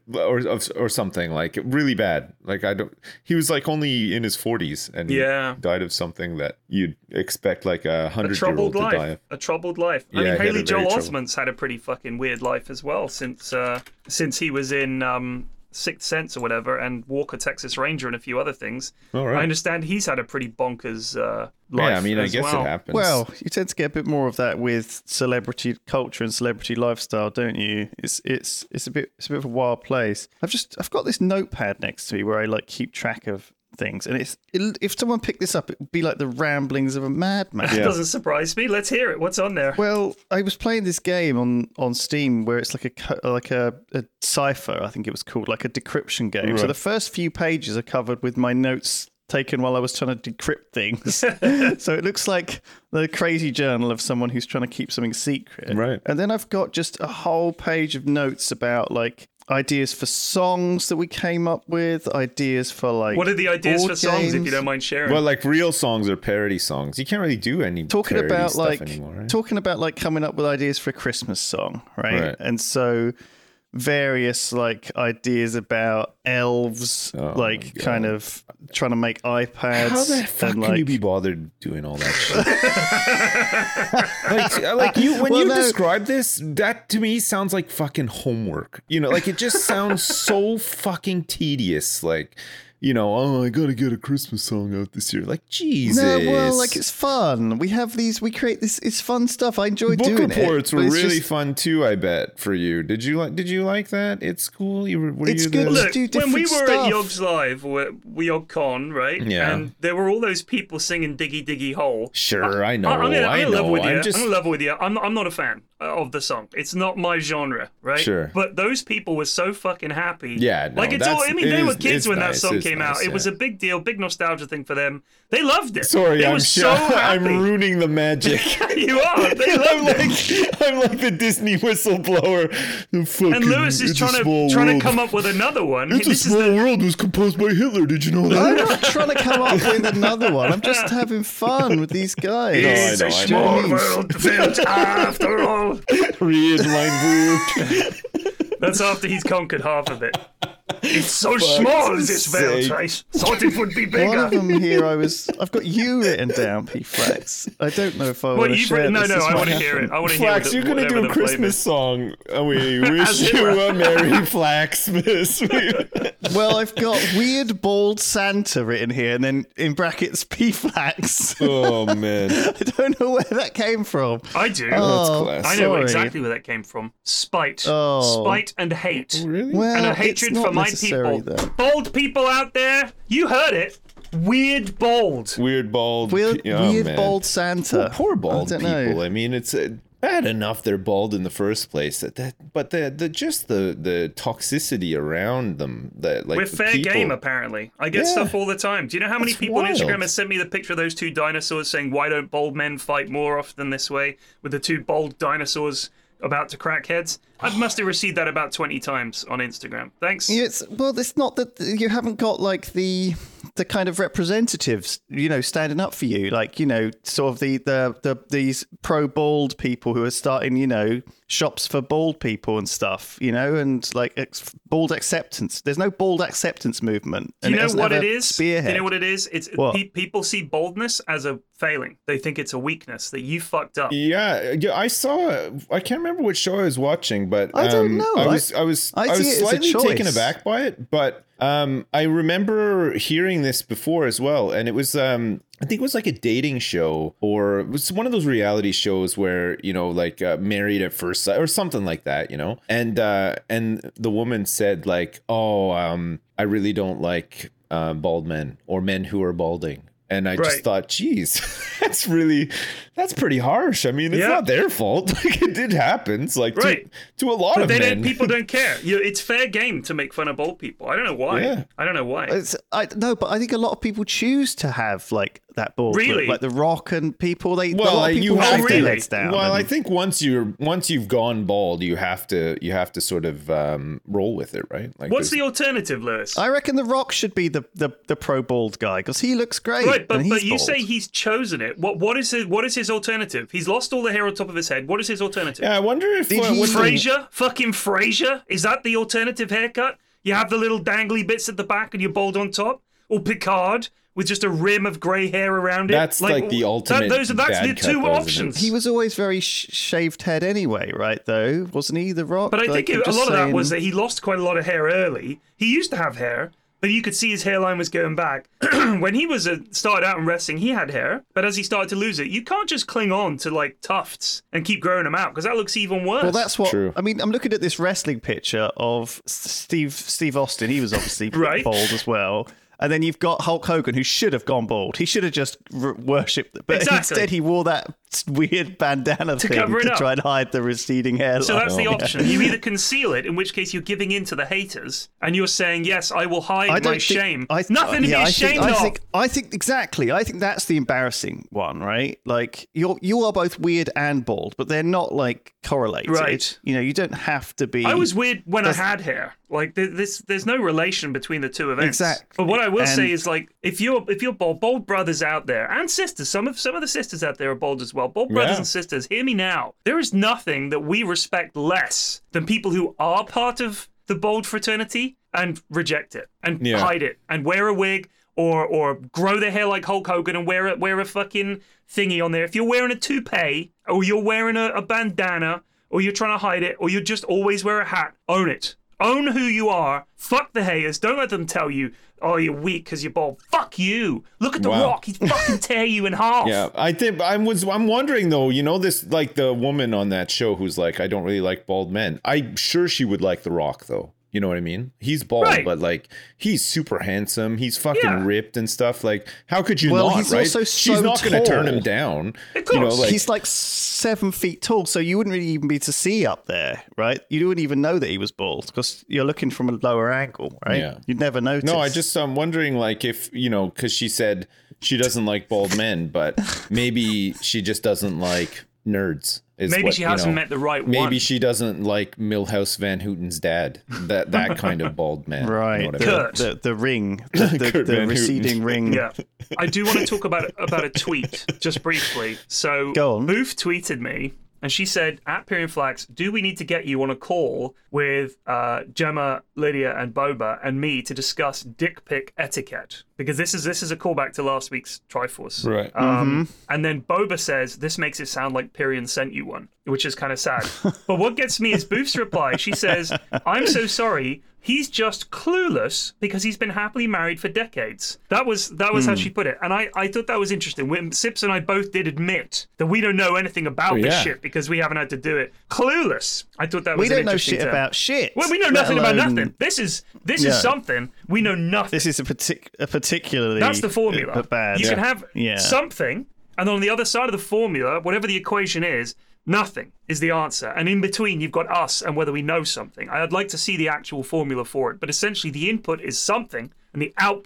Speaker 5: or something like really bad. Like I don't. He was like only in his 40s, and he
Speaker 6: Yeah.
Speaker 5: died of something that you'd expect like a
Speaker 6: A
Speaker 5: 100-year-old
Speaker 6: troubled
Speaker 5: to die
Speaker 6: life.
Speaker 5: of.
Speaker 6: A troubled life.
Speaker 5: Yeah,
Speaker 6: I
Speaker 5: he
Speaker 6: mean,
Speaker 5: had a
Speaker 6: Haley
Speaker 5: very
Speaker 6: Joel
Speaker 5: troubled-
Speaker 6: Osment's had a pretty fucking weird life as well since he was in Sixth Sense or whatever, and Walker Texas Ranger and a few other things.
Speaker 5: All right.
Speaker 6: I understand he's had a pretty bonkers life.
Speaker 5: Yeah, I mean, I
Speaker 6: as
Speaker 5: guess
Speaker 6: well.
Speaker 5: it happens.
Speaker 4: Well, you tend to get a bit more of that with celebrity culture and celebrity lifestyle, don't you? It's a bit of a wild place. I've got this notepad next to me where I like keep track of things, and if someone picked this up, it'd be like the ramblings of a madman.
Speaker 6: That doesn't surprise me. Let's hear it. What's on there?
Speaker 4: Well, I was playing this game on Steam where it's like a cipher, I think it was called, like a decryption game. So
Speaker 5: Right.
Speaker 4: the first few pages are covered with my notes taken while I was trying to decrypt things. So it looks like the crazy journal of someone who's trying to keep something secret.
Speaker 5: Right.
Speaker 4: And then I've got just a whole page of notes about like ideas for songs that we came up with, ideas for like
Speaker 6: What are the ideas
Speaker 4: board
Speaker 6: for songs, if
Speaker 4: games.
Speaker 6: you don't mind sharing?
Speaker 5: well, like real songs or parody songs. You can't really do any
Speaker 4: talking
Speaker 5: parody
Speaker 4: about
Speaker 5: stuff
Speaker 4: like
Speaker 5: anymore, right?
Speaker 4: talking about like coming up with ideas for a Christmas song, right?
Speaker 5: Right.
Speaker 4: And so various like ideas about elves,
Speaker 5: Oh my
Speaker 4: like
Speaker 5: God.
Speaker 4: kind of trying to make iPads.
Speaker 5: How the fuck
Speaker 4: and,
Speaker 5: can
Speaker 4: like,
Speaker 5: you be bothered doing all that shit? like you when
Speaker 4: Well,
Speaker 5: you
Speaker 4: no.
Speaker 5: describe this, that to me sounds like fucking homework. You know, like it just sounds so fucking tedious. Like, you know, oh, I gotta get a Christmas song out this year. Like, Jesus.
Speaker 4: No, well, like it's fun. We create this. It's fun stuff. I enjoy
Speaker 5: Book
Speaker 4: doing it.
Speaker 5: reports were
Speaker 4: but it's
Speaker 5: really
Speaker 4: just-
Speaker 5: fun too. I bet for you. Did you like that? It's cool. Were
Speaker 4: It's
Speaker 5: you
Speaker 4: good.
Speaker 5: the-
Speaker 6: Look,
Speaker 4: do
Speaker 6: when we were
Speaker 4: different
Speaker 6: at
Speaker 4: stuff.
Speaker 6: Yogg's Live, or YogCon, right?
Speaker 5: Yeah.
Speaker 6: And there were all those people singing "Diggy Diggy Hole."
Speaker 5: Sure, I know.
Speaker 6: I'm gonna
Speaker 5: I
Speaker 6: level
Speaker 5: know.
Speaker 6: with you.
Speaker 5: I'm just
Speaker 6: I'm gonna level with you. I'm not a fan of the song. It's not my genre, right?
Speaker 5: Sure.
Speaker 6: But those people were so fucking happy.
Speaker 5: Yeah, no,
Speaker 6: like it's all. I mean, they
Speaker 5: it
Speaker 6: were
Speaker 5: is-
Speaker 6: kids
Speaker 5: it's
Speaker 6: when that
Speaker 5: nice,
Speaker 6: song
Speaker 5: it's
Speaker 6: came
Speaker 5: nice,
Speaker 6: out. It was
Speaker 5: yeah.
Speaker 6: a big deal, big nostalgia thing for them. They loved it.
Speaker 5: Sorry,
Speaker 6: they
Speaker 5: I'm
Speaker 6: were
Speaker 5: sure
Speaker 6: so happy.
Speaker 5: I'm ruining the magic.
Speaker 6: You are. They
Speaker 5: I'm
Speaker 6: loved it.
Speaker 5: like the Disney whistleblower.
Speaker 6: And Lewis is trying to come up with another one.
Speaker 5: It's a
Speaker 6: This is
Speaker 5: Small
Speaker 6: the-
Speaker 5: World was composed by Hitler. Did you know
Speaker 4: I'm
Speaker 5: that?
Speaker 4: not trying to come up with another one. I'm just having fun with these guys.
Speaker 6: It's
Speaker 5: I
Speaker 6: a
Speaker 5: know, I
Speaker 6: small
Speaker 4: know.
Speaker 6: world built after all.
Speaker 5: Read mein Buch.
Speaker 6: That's after he's conquered half of it. It's so small, this world,
Speaker 5: sake.
Speaker 6: I thought it would be
Speaker 4: One of
Speaker 6: bigger.
Speaker 4: them here, I've got you written down, P Flex. I don't know if I
Speaker 6: What
Speaker 4: want to
Speaker 6: you've
Speaker 4: share
Speaker 6: written? No,
Speaker 4: this.
Speaker 6: no,
Speaker 4: This
Speaker 6: I
Speaker 4: might
Speaker 6: want to hear
Speaker 4: happen.
Speaker 6: it. I want to hear
Speaker 5: Flax,
Speaker 6: it.
Speaker 5: you're gonna do a Christmas song. We wish
Speaker 6: it
Speaker 5: you
Speaker 6: were.
Speaker 5: a Merry Flaxmas.
Speaker 4: Well, I've got weird bald Santa written here, and then in brackets P Flax.
Speaker 5: Oh man,
Speaker 4: I don't know where that came from.
Speaker 6: I do.
Speaker 4: Oh,
Speaker 5: class.
Speaker 6: I know
Speaker 4: sorry.
Speaker 6: exactly where that came from. Spite.
Speaker 4: Oh.
Speaker 6: Spite and hate.
Speaker 5: really?
Speaker 4: Well,
Speaker 6: And a
Speaker 4: it's
Speaker 6: hatred
Speaker 4: not
Speaker 6: for my
Speaker 4: necessary,
Speaker 6: people.
Speaker 4: though.
Speaker 6: Bold people out there, you heard it. Weird bold.
Speaker 5: Weird bald,
Speaker 4: Weird,
Speaker 5: oh,
Speaker 4: weird
Speaker 5: man.
Speaker 4: bald Santa.
Speaker 5: Well, poor bald
Speaker 4: I don't
Speaker 5: people.
Speaker 4: know.
Speaker 5: I mean, it's bad enough they're bald in the first place. But the toxicity around them. That like
Speaker 6: We're
Speaker 5: the
Speaker 6: fair
Speaker 5: people-
Speaker 6: game, apparently. I get
Speaker 5: Yeah.
Speaker 6: stuff all the time. Do you know how many
Speaker 5: That's
Speaker 6: people on
Speaker 5: wild.
Speaker 6: Instagram have sent me the picture of those two dinosaurs saying, "Why don't bald men fight more often this way?" With the two bald dinosaurs about to crack heads. I must have received that about 20 times on Instagram. Thanks.
Speaker 4: It's not that you haven't got like the the kind of representatives, standing up for you, like, sort of these pro bald people who are starting, shops for bald people and stuff, and like bald acceptance. There's no bald acceptance movement.
Speaker 6: Do you know what it is?
Speaker 4: Spearhead.
Speaker 6: Do you know what it is? It's people see baldness as a failing. They think it's a weakness, that you fucked up.
Speaker 5: Yeah, I can't remember which show I was watching, but
Speaker 4: I don't know.
Speaker 5: I was slightly taken aback by it, but I remember hearing this before as well, and it was I think it was like a dating show, or it was one of those reality shows where, like Married at First Sight or something like that, and the woman said like, I really don't like bald men or men who are balding. And I just thought, geez, that's pretty harsh. I mean, it's not their fault. Like, it happens. Like, to a lot of men.
Speaker 6: People don't care. It's fair game to make fun of bald people. I don't know why. Yeah. I don't know why.
Speaker 4: But I think a lot of people choose to have like that bald look, like The Rock and people. A lot of people
Speaker 5: you have
Speaker 4: their heads down.
Speaker 5: Well, I think once you've gone bald, you have to sort of roll with it, right? Like,
Speaker 6: what's the alternative, Lewis?
Speaker 4: I reckon The Rock should be the pro bald guy because he looks great.
Speaker 6: Right, but you say he's chosen it. What is his alternative? He's lost all the hair on top of his head. What is his alternative?
Speaker 5: Yeah, I wonder if
Speaker 6: Frasier, fucking Frasier, is that the alternative haircut? You have the little dangly bits at the back and you're bald on top, or Picard with just a rim of grey hair around it.
Speaker 5: That's like the ultimate.
Speaker 6: That's the two options.
Speaker 4: He was always very shaved head anyway, right? Though, wasn't he, The Rock?
Speaker 6: But I think a lot of that was that he lost quite a lot of hair early. He used to have hair, but you could see his hairline was going back. When he was started out in wrestling, he had hair, but as he started to lose it, you can't just cling on to like tufts and keep growing them out because that looks even worse.
Speaker 4: Well, that's what.
Speaker 5: True.
Speaker 4: I mean, I'm looking at this wrestling picture of Steve Austin. He was obviously bald as well. And then you've got Hulk Hogan, who should have gone bald. He should have just worshipped, but instead he wore that weird bandana thing to try and hide the receding hairline.
Speaker 6: So that's the option. You either conceal it, in which case you're giving in to the haters, and you're saying, yes, I will hide my shame. Nothing to be ashamed of.
Speaker 4: I think exactly. I think that's the embarrassing one, right? Like, you are both weird and bald, but they're not like correlated.
Speaker 6: Right.
Speaker 4: You don't have to be.
Speaker 6: I was weird when I had hair. Like, there's no relation between the two events.
Speaker 4: Exactly.
Speaker 6: But what I will say is, like, if you're bald brothers out there, and sisters, some of the sisters out there are bald as well. Bald brothers and sisters, hear me now. There is nothing that we respect less than people who are part of the bald fraternity and reject it and hide it and wear a wig or grow their hair like Hulk Hogan and wear a fucking thingy on there. If you're wearing a toupee or you're wearing a bandana or you're trying to hide it or you just always wear a hat, own it. Own who you are. Fuck the haters. Don't let them tell you, oh, you're weak because you're bald. Fuck you. Look at The Rock. He'd fucking tear you in half.
Speaker 5: Yeah, I think I'm wondering though. This like the woman on that show who's like, I don't really like bald men. I'm sure she would like The Rock though. You know what I mean? He's bald, but like he's super handsome. He's fucking ripped and stuff. Like, how could you not?
Speaker 4: He's
Speaker 5: right?
Speaker 4: also
Speaker 5: She's not going to turn him down.
Speaker 6: Of course.
Speaker 4: He's like 7 feet tall, so you wouldn't really even be to see up there, right? You wouldn't even know that he was bald because you're looking from a lower angle, right? Yeah. You'd never notice.
Speaker 5: No, I'm wondering, like, if because she said she doesn't like bald men, but maybe she just doesn't like nerds.
Speaker 6: Maybe she hasn't met the right one.
Speaker 5: Maybe she doesn't like Milhouse Van Houten's dad. That kind of bald man.
Speaker 4: Right.
Speaker 5: You know
Speaker 4: the ring. The receding ring.
Speaker 6: Yeah. I do want to talk about a tweet, just briefly. So
Speaker 4: Go on.
Speaker 6: Booth tweeted me, and she said, at Pyrian Flax, do we need to get you on a call with Gemma, Lydia, and Boba and me to discuss dick pic etiquette? Because this is a callback to last week's Triforce.
Speaker 5: Right.
Speaker 6: And then Boba says, this makes it sound like Pyrian sent you one, which is kind of sad. But what gets me is Booth's reply. She says, I'm so sorry. He's just clueless because he's been happily married for decades. That was how she put it. And I thought that was interesting. When Sips and I both did admit that we don't know anything about this shit because we haven't had to do it. Clueless. I thought that was an interesting term.
Speaker 4: We don't know shit about shit.
Speaker 6: Well, we know nothing about nothing. This is something. We know nothing.
Speaker 4: This is a particularly
Speaker 6: That's the formula.
Speaker 4: Bad.
Speaker 6: You can have something, and on the other side of the formula, whatever the equation is, nothing is the answer. And in between, you've got us and whether we know something. I'd like to see the actual formula for it. But essentially, the input is something, and the output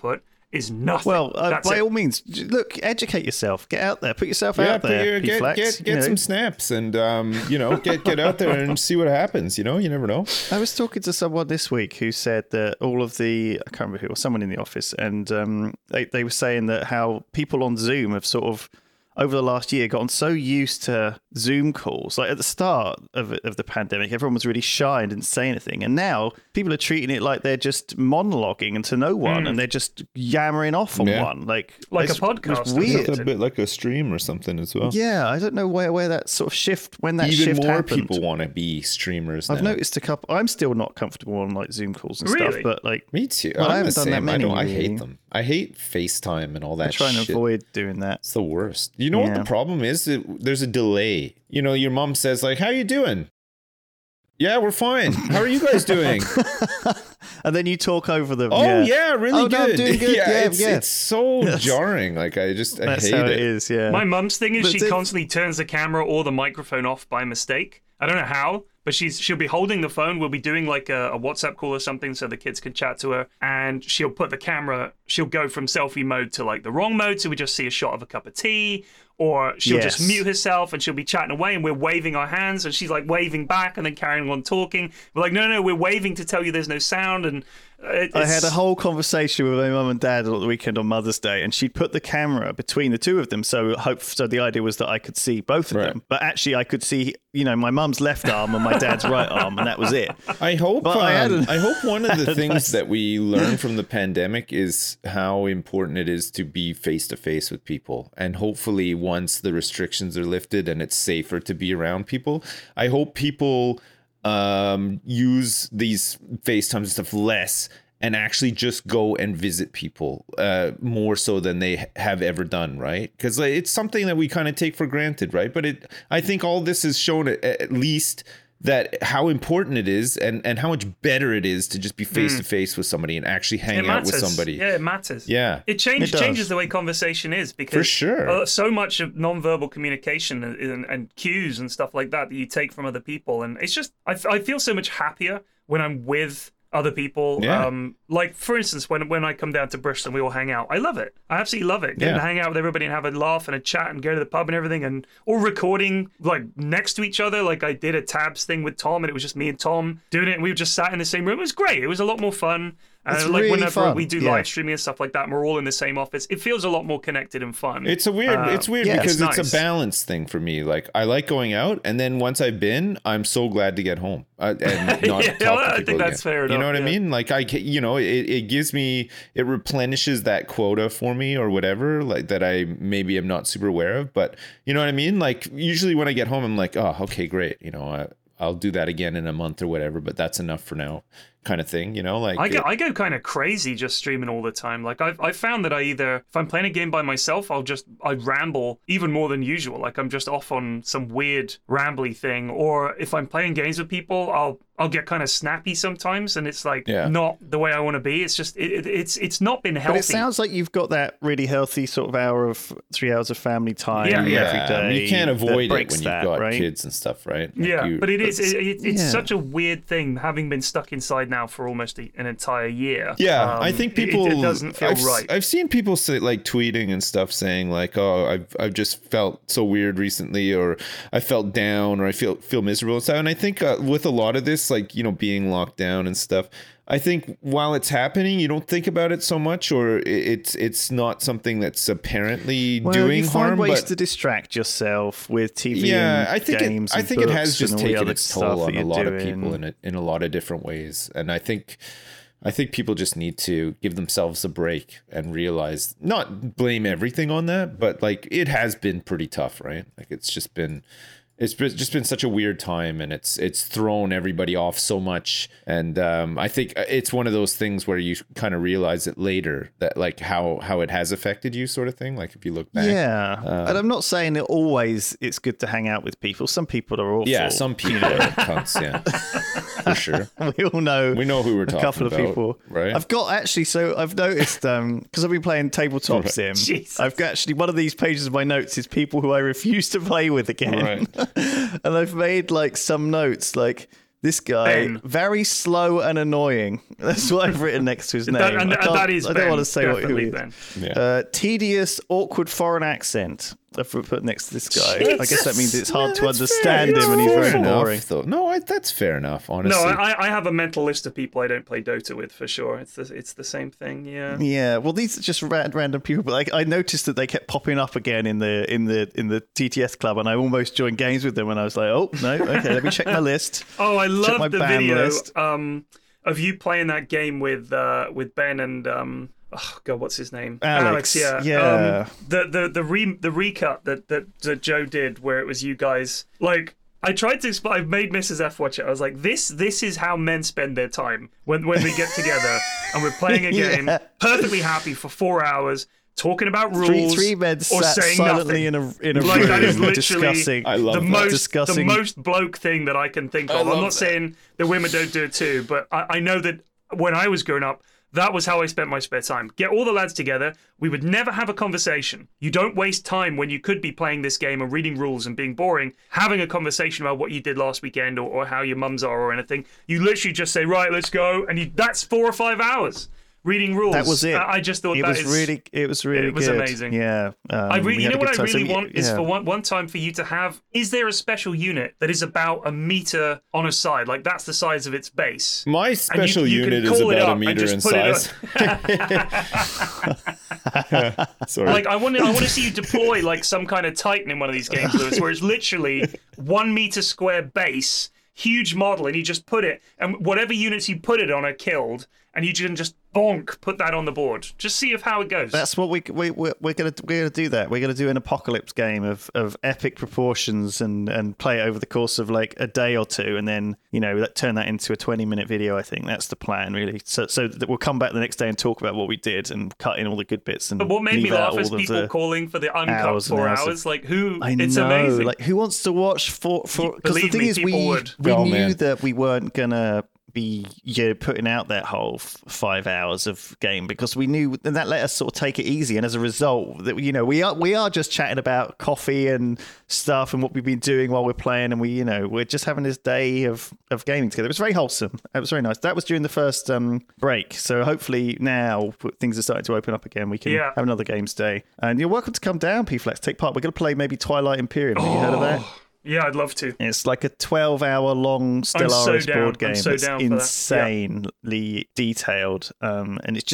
Speaker 6: is nothing.
Speaker 4: Well,
Speaker 6: That's
Speaker 4: by
Speaker 6: it.
Speaker 4: all means, look, educate yourself. Get out there. Put yourself out there.
Speaker 5: Get some snaps and, get out there and see what happens. You never know.
Speaker 4: I was talking to someone this week who said that all of the, I can't remember who, or someone in the office, and they were saying that how people on Zoom have sort of, over the last year, gotten so used to Zoom calls. Like at the start of the pandemic, everyone was really shy and didn't say anything. And now people are treating it like they're just monologuing and to no one, and they're just yammering off on one. Like
Speaker 6: a podcast.
Speaker 4: It's weird.
Speaker 5: It's a bit like a stream or something as well.
Speaker 4: Yeah, I don't know where that sort of shift, when that
Speaker 5: Even
Speaker 4: shift
Speaker 5: more
Speaker 4: happened.
Speaker 5: people want to be streamers now.
Speaker 4: I've noticed a couple. I'm still not comfortable on like Zoom calls and
Speaker 6: Really?
Speaker 4: stuff, but like
Speaker 5: Me too.
Speaker 4: Well, I
Speaker 5: I'm
Speaker 4: haven't
Speaker 5: the
Speaker 4: done that
Speaker 5: same.
Speaker 4: many,
Speaker 5: I
Speaker 4: really.
Speaker 5: hate them. I hate FaceTime and all that
Speaker 4: I try and
Speaker 5: shit.
Speaker 4: avoid doing that.
Speaker 5: It's the worst. You know what the
Speaker 4: Yeah.
Speaker 5: problem is? There's a delay. Your mom says like, "How you doing?" Yeah, we're fine. How are you guys doing?
Speaker 4: And then you talk over them.
Speaker 5: Oh yeah, really
Speaker 4: Oh,
Speaker 5: good.
Speaker 4: no, I'm doing good. Yeah,
Speaker 5: it's so jarring. Like I
Speaker 4: That's
Speaker 5: hate
Speaker 4: how
Speaker 5: it.
Speaker 4: it is. Yeah.
Speaker 6: My mum's thing is
Speaker 4: But
Speaker 6: she
Speaker 4: the-
Speaker 6: constantly turns the camera or the microphone off by mistake. I don't know how, but she'll be holding the phone. We'll be doing like a WhatsApp call or something so the kids can chat to her, and she'll put the camera. She'll go from selfie mode to like the wrong mode, so we just see a shot of a cup of tea. Or she'll just
Speaker 4: Yes.
Speaker 6: mute herself and she'll be chatting away and we're waving our hands and she's like waving back and then carrying on talking. We're like, no, we're waving to tell you there's no sound. And
Speaker 4: I had a whole conversation with my mum and dad on the weekend on Mother's Day, and she'd put the camera between the two of them. So the idea was that I could see both of
Speaker 5: Right.
Speaker 4: them, but actually I could see, my mum's left arm and my dad's right arm, and that was it.
Speaker 5: I hope.
Speaker 4: But
Speaker 5: I hope one of the things
Speaker 4: nice-
Speaker 5: that we learn from the pandemic is how important it is to be face to face with people, and hopefully, once the restrictions are lifted and it's safer to be around people, I hope people use these FaceTimes and stuff less and actually just go and visit people more so than they have ever done, right? Because it's something that we kind of take for granted, right? But I think all this has shown at least that how important it is and how much better it is to just be face to face with somebody and actually hang out with somebody.
Speaker 6: Yeah, it matters.
Speaker 5: Yeah.
Speaker 6: It
Speaker 4: It does.
Speaker 6: changes the way conversation is because
Speaker 5: For sure.
Speaker 6: So much of nonverbal communication and cues and stuff like that you take from other people, and it's just I feel so much happier when I'm with other people.
Speaker 5: Yeah.
Speaker 6: Like for instance, when I come down to Bristol and we all hang out, I love it. I absolutely love it. Getting to hang out with everybody and have a laugh and a chat and go to the pub and everything, and or recording like next to each other. Like I did a Tabs thing with Tom, and it was just me and Tom doing it, and we just sat in the same room. It was great. It was a lot more fun.
Speaker 4: It's
Speaker 6: like
Speaker 4: really
Speaker 6: whenever
Speaker 4: fun.
Speaker 6: we do
Speaker 4: Yeah.
Speaker 6: live streaming and stuff like that, and we're all in the same office. It feels a lot more connected and fun.
Speaker 5: It's weird
Speaker 4: yeah,
Speaker 5: because
Speaker 6: it's
Speaker 5: it's a
Speaker 6: nice.
Speaker 5: balance thing for me. Like I like going out, and then once I've been, I'm so glad to get home and not
Speaker 6: Yeah,
Speaker 5: talk to
Speaker 6: I
Speaker 5: people
Speaker 6: think that's
Speaker 5: again.
Speaker 6: fair
Speaker 5: You know
Speaker 6: enough,
Speaker 5: what I
Speaker 6: yeah.
Speaker 5: mean? Like it gives me, it replenishes that quota for me or whatever, like that I maybe am not super aware of. But you know what I mean? Like usually when I get home, I'm like, oh, okay, great. I'll do that again in a month or whatever, but that's enough for now, kind of thing. Like
Speaker 6: I go kind of crazy just streaming all the time. Like I found that if I'm playing a game by myself, I ramble even more than usual. Like I'm just off on some weird rambly thing. Or if I'm playing games with people, I'll get kind of snappy sometimes, and it's like not the way I want to be. It's just it's not been healthy.
Speaker 4: But it sounds like you've got that really healthy sort of 3 hours of family time every day.
Speaker 5: You can't
Speaker 4: that
Speaker 5: avoid it
Speaker 4: breaks
Speaker 5: when
Speaker 4: that,
Speaker 5: you've got
Speaker 4: right?
Speaker 5: kids and stuff, right? Like
Speaker 6: Yeah, but it's
Speaker 4: Yeah.
Speaker 6: such a weird thing having been stuck inside now for almost an entire year.
Speaker 5: Yeah, I think people.
Speaker 6: It doesn't feel right.
Speaker 5: I've seen people say like tweeting and stuff saying like, "Oh, I've just felt so weird recently," or "I felt down," or "I feel miserable." And stuff. And I think with a lot of this, like being locked down and stuff, I think while it's happening, you don't think about it so much, or it's not something that's apparently doing
Speaker 4: you find
Speaker 5: harm.
Speaker 4: ways
Speaker 5: But
Speaker 4: to distract yourself with TV
Speaker 5: yeah,
Speaker 4: and
Speaker 5: I think
Speaker 4: games
Speaker 5: I
Speaker 4: and
Speaker 5: think it has
Speaker 4: books
Speaker 5: just
Speaker 4: and all the
Speaker 5: taken
Speaker 4: other
Speaker 5: its
Speaker 4: stuff
Speaker 5: toll
Speaker 4: that
Speaker 5: on a
Speaker 4: you're
Speaker 5: lot of
Speaker 4: doing.
Speaker 5: people in a lot of different ways, and I think people just need to give themselves a break and realize, not blame everything on that, but like it has been pretty tough, right? Like it's just been such a weird time, and it's thrown everybody off so much. And I think it's one of those things where you kind of realize it later, that like how it has affected you, sort of thing. Like if you look back,
Speaker 4: Yeah, and I'm not saying that always it's good to hang out with people. Some people are awful.
Speaker 5: yeah, some people are cunts, yeah, for sure.
Speaker 4: We all know.
Speaker 5: We know who we're talking
Speaker 4: a couple
Speaker 5: about,
Speaker 4: of people,
Speaker 5: right?
Speaker 4: I've got actually. So I've noticed because I've been playing tabletop sim.
Speaker 6: Jesus.
Speaker 4: I've got actually one of these pages of my notes is people who I refuse to play with again.
Speaker 5: Right.
Speaker 4: And I've made like some notes like This guy,
Speaker 6: Ben.
Speaker 4: very slow and annoying. That's what I've written next to his name.
Speaker 6: That is
Speaker 4: I
Speaker 6: Ben.
Speaker 4: don't want to say who
Speaker 6: Definitely
Speaker 4: he is.
Speaker 6: Ben.
Speaker 5: Yeah.
Speaker 4: Tedious, awkward foreign accent. I've put next to this guy. I guess that means it's hard to
Speaker 5: That's
Speaker 4: understand
Speaker 5: fair.
Speaker 4: him and he's
Speaker 5: Fair
Speaker 4: very
Speaker 5: enough,
Speaker 4: boring.
Speaker 5: though. No, that's fair enough, honestly.
Speaker 6: No, I have a mental list of people I don't play Dota with for sure. It's the same thing. Yeah.
Speaker 4: Yeah, well, these are just random people. But like, I noticed that they kept popping up again in the TTS club, and I almost joined games with them. And I was like, oh no, okay, let me check my list.
Speaker 6: Oh, I
Speaker 4: my
Speaker 6: love the
Speaker 4: ban
Speaker 6: video
Speaker 4: list.
Speaker 6: of you playing that game with Ben and oh god, what's his name?
Speaker 4: Alex,
Speaker 6: yeah.
Speaker 4: yeah.
Speaker 6: The recut that Joe did, where it was you guys. Like, I tried to explain. I made Mrs. F watch it. I was like, this is how men spend their time when we get together and we're playing a game,
Speaker 4: Yeah.
Speaker 6: perfectly happy for 4 hours. Talking about rules,
Speaker 4: Three men
Speaker 6: or
Speaker 4: sat
Speaker 6: saying
Speaker 4: silently
Speaker 6: nothing.
Speaker 4: in a
Speaker 6: Like,
Speaker 4: room
Speaker 6: that is literally
Speaker 4: discussing.
Speaker 5: I love
Speaker 6: the
Speaker 5: that.
Speaker 6: most
Speaker 4: Discussing-
Speaker 6: the most bloke thing that I can think of. I'm not saying that women don't do it too, but I know that when I was growing up, that was how I spent my spare time. Get all the lads together. We would never have a conversation. You don't waste time when you could be playing this game and reading rules and being boring, having a conversation about what you did last weekend or how your mums are or anything. You literally just say, right, let's go. And that's 4 or 5 hours. Reading rules.
Speaker 4: That was it.
Speaker 6: I just thought
Speaker 4: it
Speaker 6: that
Speaker 4: was really
Speaker 6: it was
Speaker 4: good.
Speaker 6: amazing.
Speaker 4: Yeah,
Speaker 6: you know what I really want is
Speaker 4: yeah.
Speaker 6: for one time for you to have. Is there a special unit that is about a meter on a side? Like that's the size of its base.
Speaker 5: My special
Speaker 6: you can
Speaker 5: unit is
Speaker 6: call it
Speaker 5: about
Speaker 6: up
Speaker 5: a
Speaker 6: and
Speaker 5: meter
Speaker 6: just
Speaker 5: in
Speaker 6: put it
Speaker 5: size. Sorry.
Speaker 6: Like I want to see you deploy like some kind of Titan in one of these games, Lewis, where it's literally 1 meter square base, huge model, and you just put it, and whatever units you put it on are killed, and you can just bonk, put that on the board. Just see how it goes.
Speaker 4: That's what we're gonna do. That we're gonna do an apocalypse game of epic proportions and play it over the course of like a day or two, and then turn that into a 20-minute video. I think that's the plan, really. So that we'll come back the next day and talk about what we did and cut in all the good bits. And
Speaker 6: but what made me
Speaker 4: leave out
Speaker 6: laugh is
Speaker 4: all of
Speaker 6: people
Speaker 4: the
Speaker 6: calling for the uncut
Speaker 4: hours and
Speaker 6: 4
Speaker 4: hours
Speaker 6: hours.
Speaker 4: of-
Speaker 6: Like who?
Speaker 4: I
Speaker 6: It's
Speaker 4: know,
Speaker 6: amazing.
Speaker 4: like who wants to watch for? Because the
Speaker 6: Believe
Speaker 4: thing
Speaker 6: me,
Speaker 4: is,
Speaker 6: people
Speaker 4: we
Speaker 6: would.
Speaker 5: Oh,
Speaker 4: knew
Speaker 5: man.
Speaker 4: that we weren't gonna be putting out that whole 5 hours of game because we knew, and that let us sort of take it easy. And as a result, that we are just chatting about coffee and stuff and what we've been doing while we're playing, and we're just having this day of gaming together. It was very wholesome. It was very nice. That was during the first break, so hopefully now things are starting to open up again. We can have another games day, and you're welcome to come down, P-Flex, take part. We're going to play maybe Twilight Imperium. Have you heard of that?
Speaker 6: Yeah, I'd love to.
Speaker 4: It's like a 12-hour long Stellaris
Speaker 6: down.
Speaker 4: board game.
Speaker 6: I'm so
Speaker 4: that's
Speaker 6: down for that.
Speaker 4: insanely detailed, and it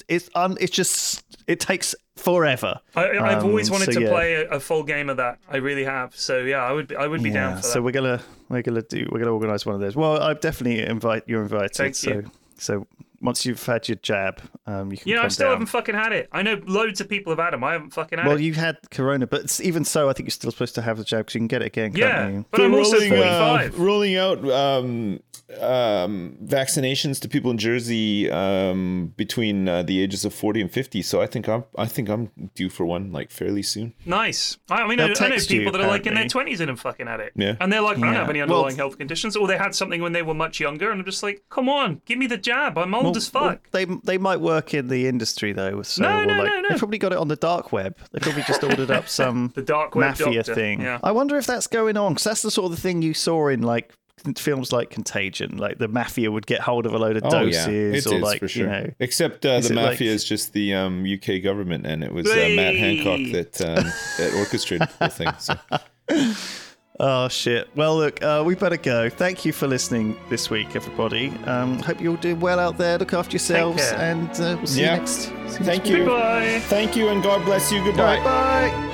Speaker 4: takes forever.
Speaker 6: I've always wanted
Speaker 4: so,
Speaker 6: to
Speaker 4: yeah.
Speaker 6: play a full game of that. I really have. So yeah, I would be down for that.
Speaker 4: So we're gonna organise one of those. Well, I definitely you're invited.
Speaker 6: Thank you.
Speaker 4: So once you've had your jab, you can.
Speaker 6: I
Speaker 4: come
Speaker 6: still
Speaker 4: down.
Speaker 6: haven't fucking had it. I know loads of people have had them. I haven't fucking had
Speaker 4: Well,
Speaker 6: it.
Speaker 4: you had Corona, but even so, I think you're still supposed to have the jab because you can get it again.
Speaker 6: Yeah,
Speaker 4: Can't you?
Speaker 6: but I'm also 45.
Speaker 5: Rolling out vaccinations to people in Jersey between the ages of 40 and 50. So I think I'm due for one like fairly soon.
Speaker 6: Nice. I mean,
Speaker 4: They'll
Speaker 6: I know
Speaker 4: text you,
Speaker 6: people that are like in their
Speaker 4: apparently.
Speaker 6: 20s and have fucking had it.
Speaker 5: Yeah.
Speaker 6: And they're like, I don't
Speaker 4: Yeah.
Speaker 6: have any
Speaker 4: Well,
Speaker 6: underlying health conditions, or they had something when they were much younger, and I'm just like, come on, give me the jab. I'm old as fuck.
Speaker 4: Well, they might work in the industry though. So
Speaker 6: No.
Speaker 4: They probably got it on the dark web. They probably just ordered up some
Speaker 6: The dark web
Speaker 4: mafia
Speaker 6: doctor,
Speaker 4: thing.
Speaker 6: yeah.
Speaker 4: I wonder if that's going on because that's the sort of thing you saw in like films like Contagion. Like the mafia would get hold of a load of doses,
Speaker 5: it
Speaker 4: or
Speaker 5: is
Speaker 4: like
Speaker 5: for sure. Except
Speaker 4: Is
Speaker 5: the
Speaker 4: it
Speaker 5: mafia
Speaker 4: like-
Speaker 5: is just the UK government, and it was Matt Hancock that orchestrated the whole thing. So.
Speaker 4: Oh shit. Well, look, we better go. Thank you for listening this week, everybody. Hope you're all doing well out there. Look after yourselves,
Speaker 6: care.
Speaker 4: and we'll see
Speaker 5: Yeah.
Speaker 4: you next.
Speaker 5: Thank you.
Speaker 6: Goodbye.
Speaker 5: Thank you, and God bless you. Goodbye.
Speaker 4: Bye.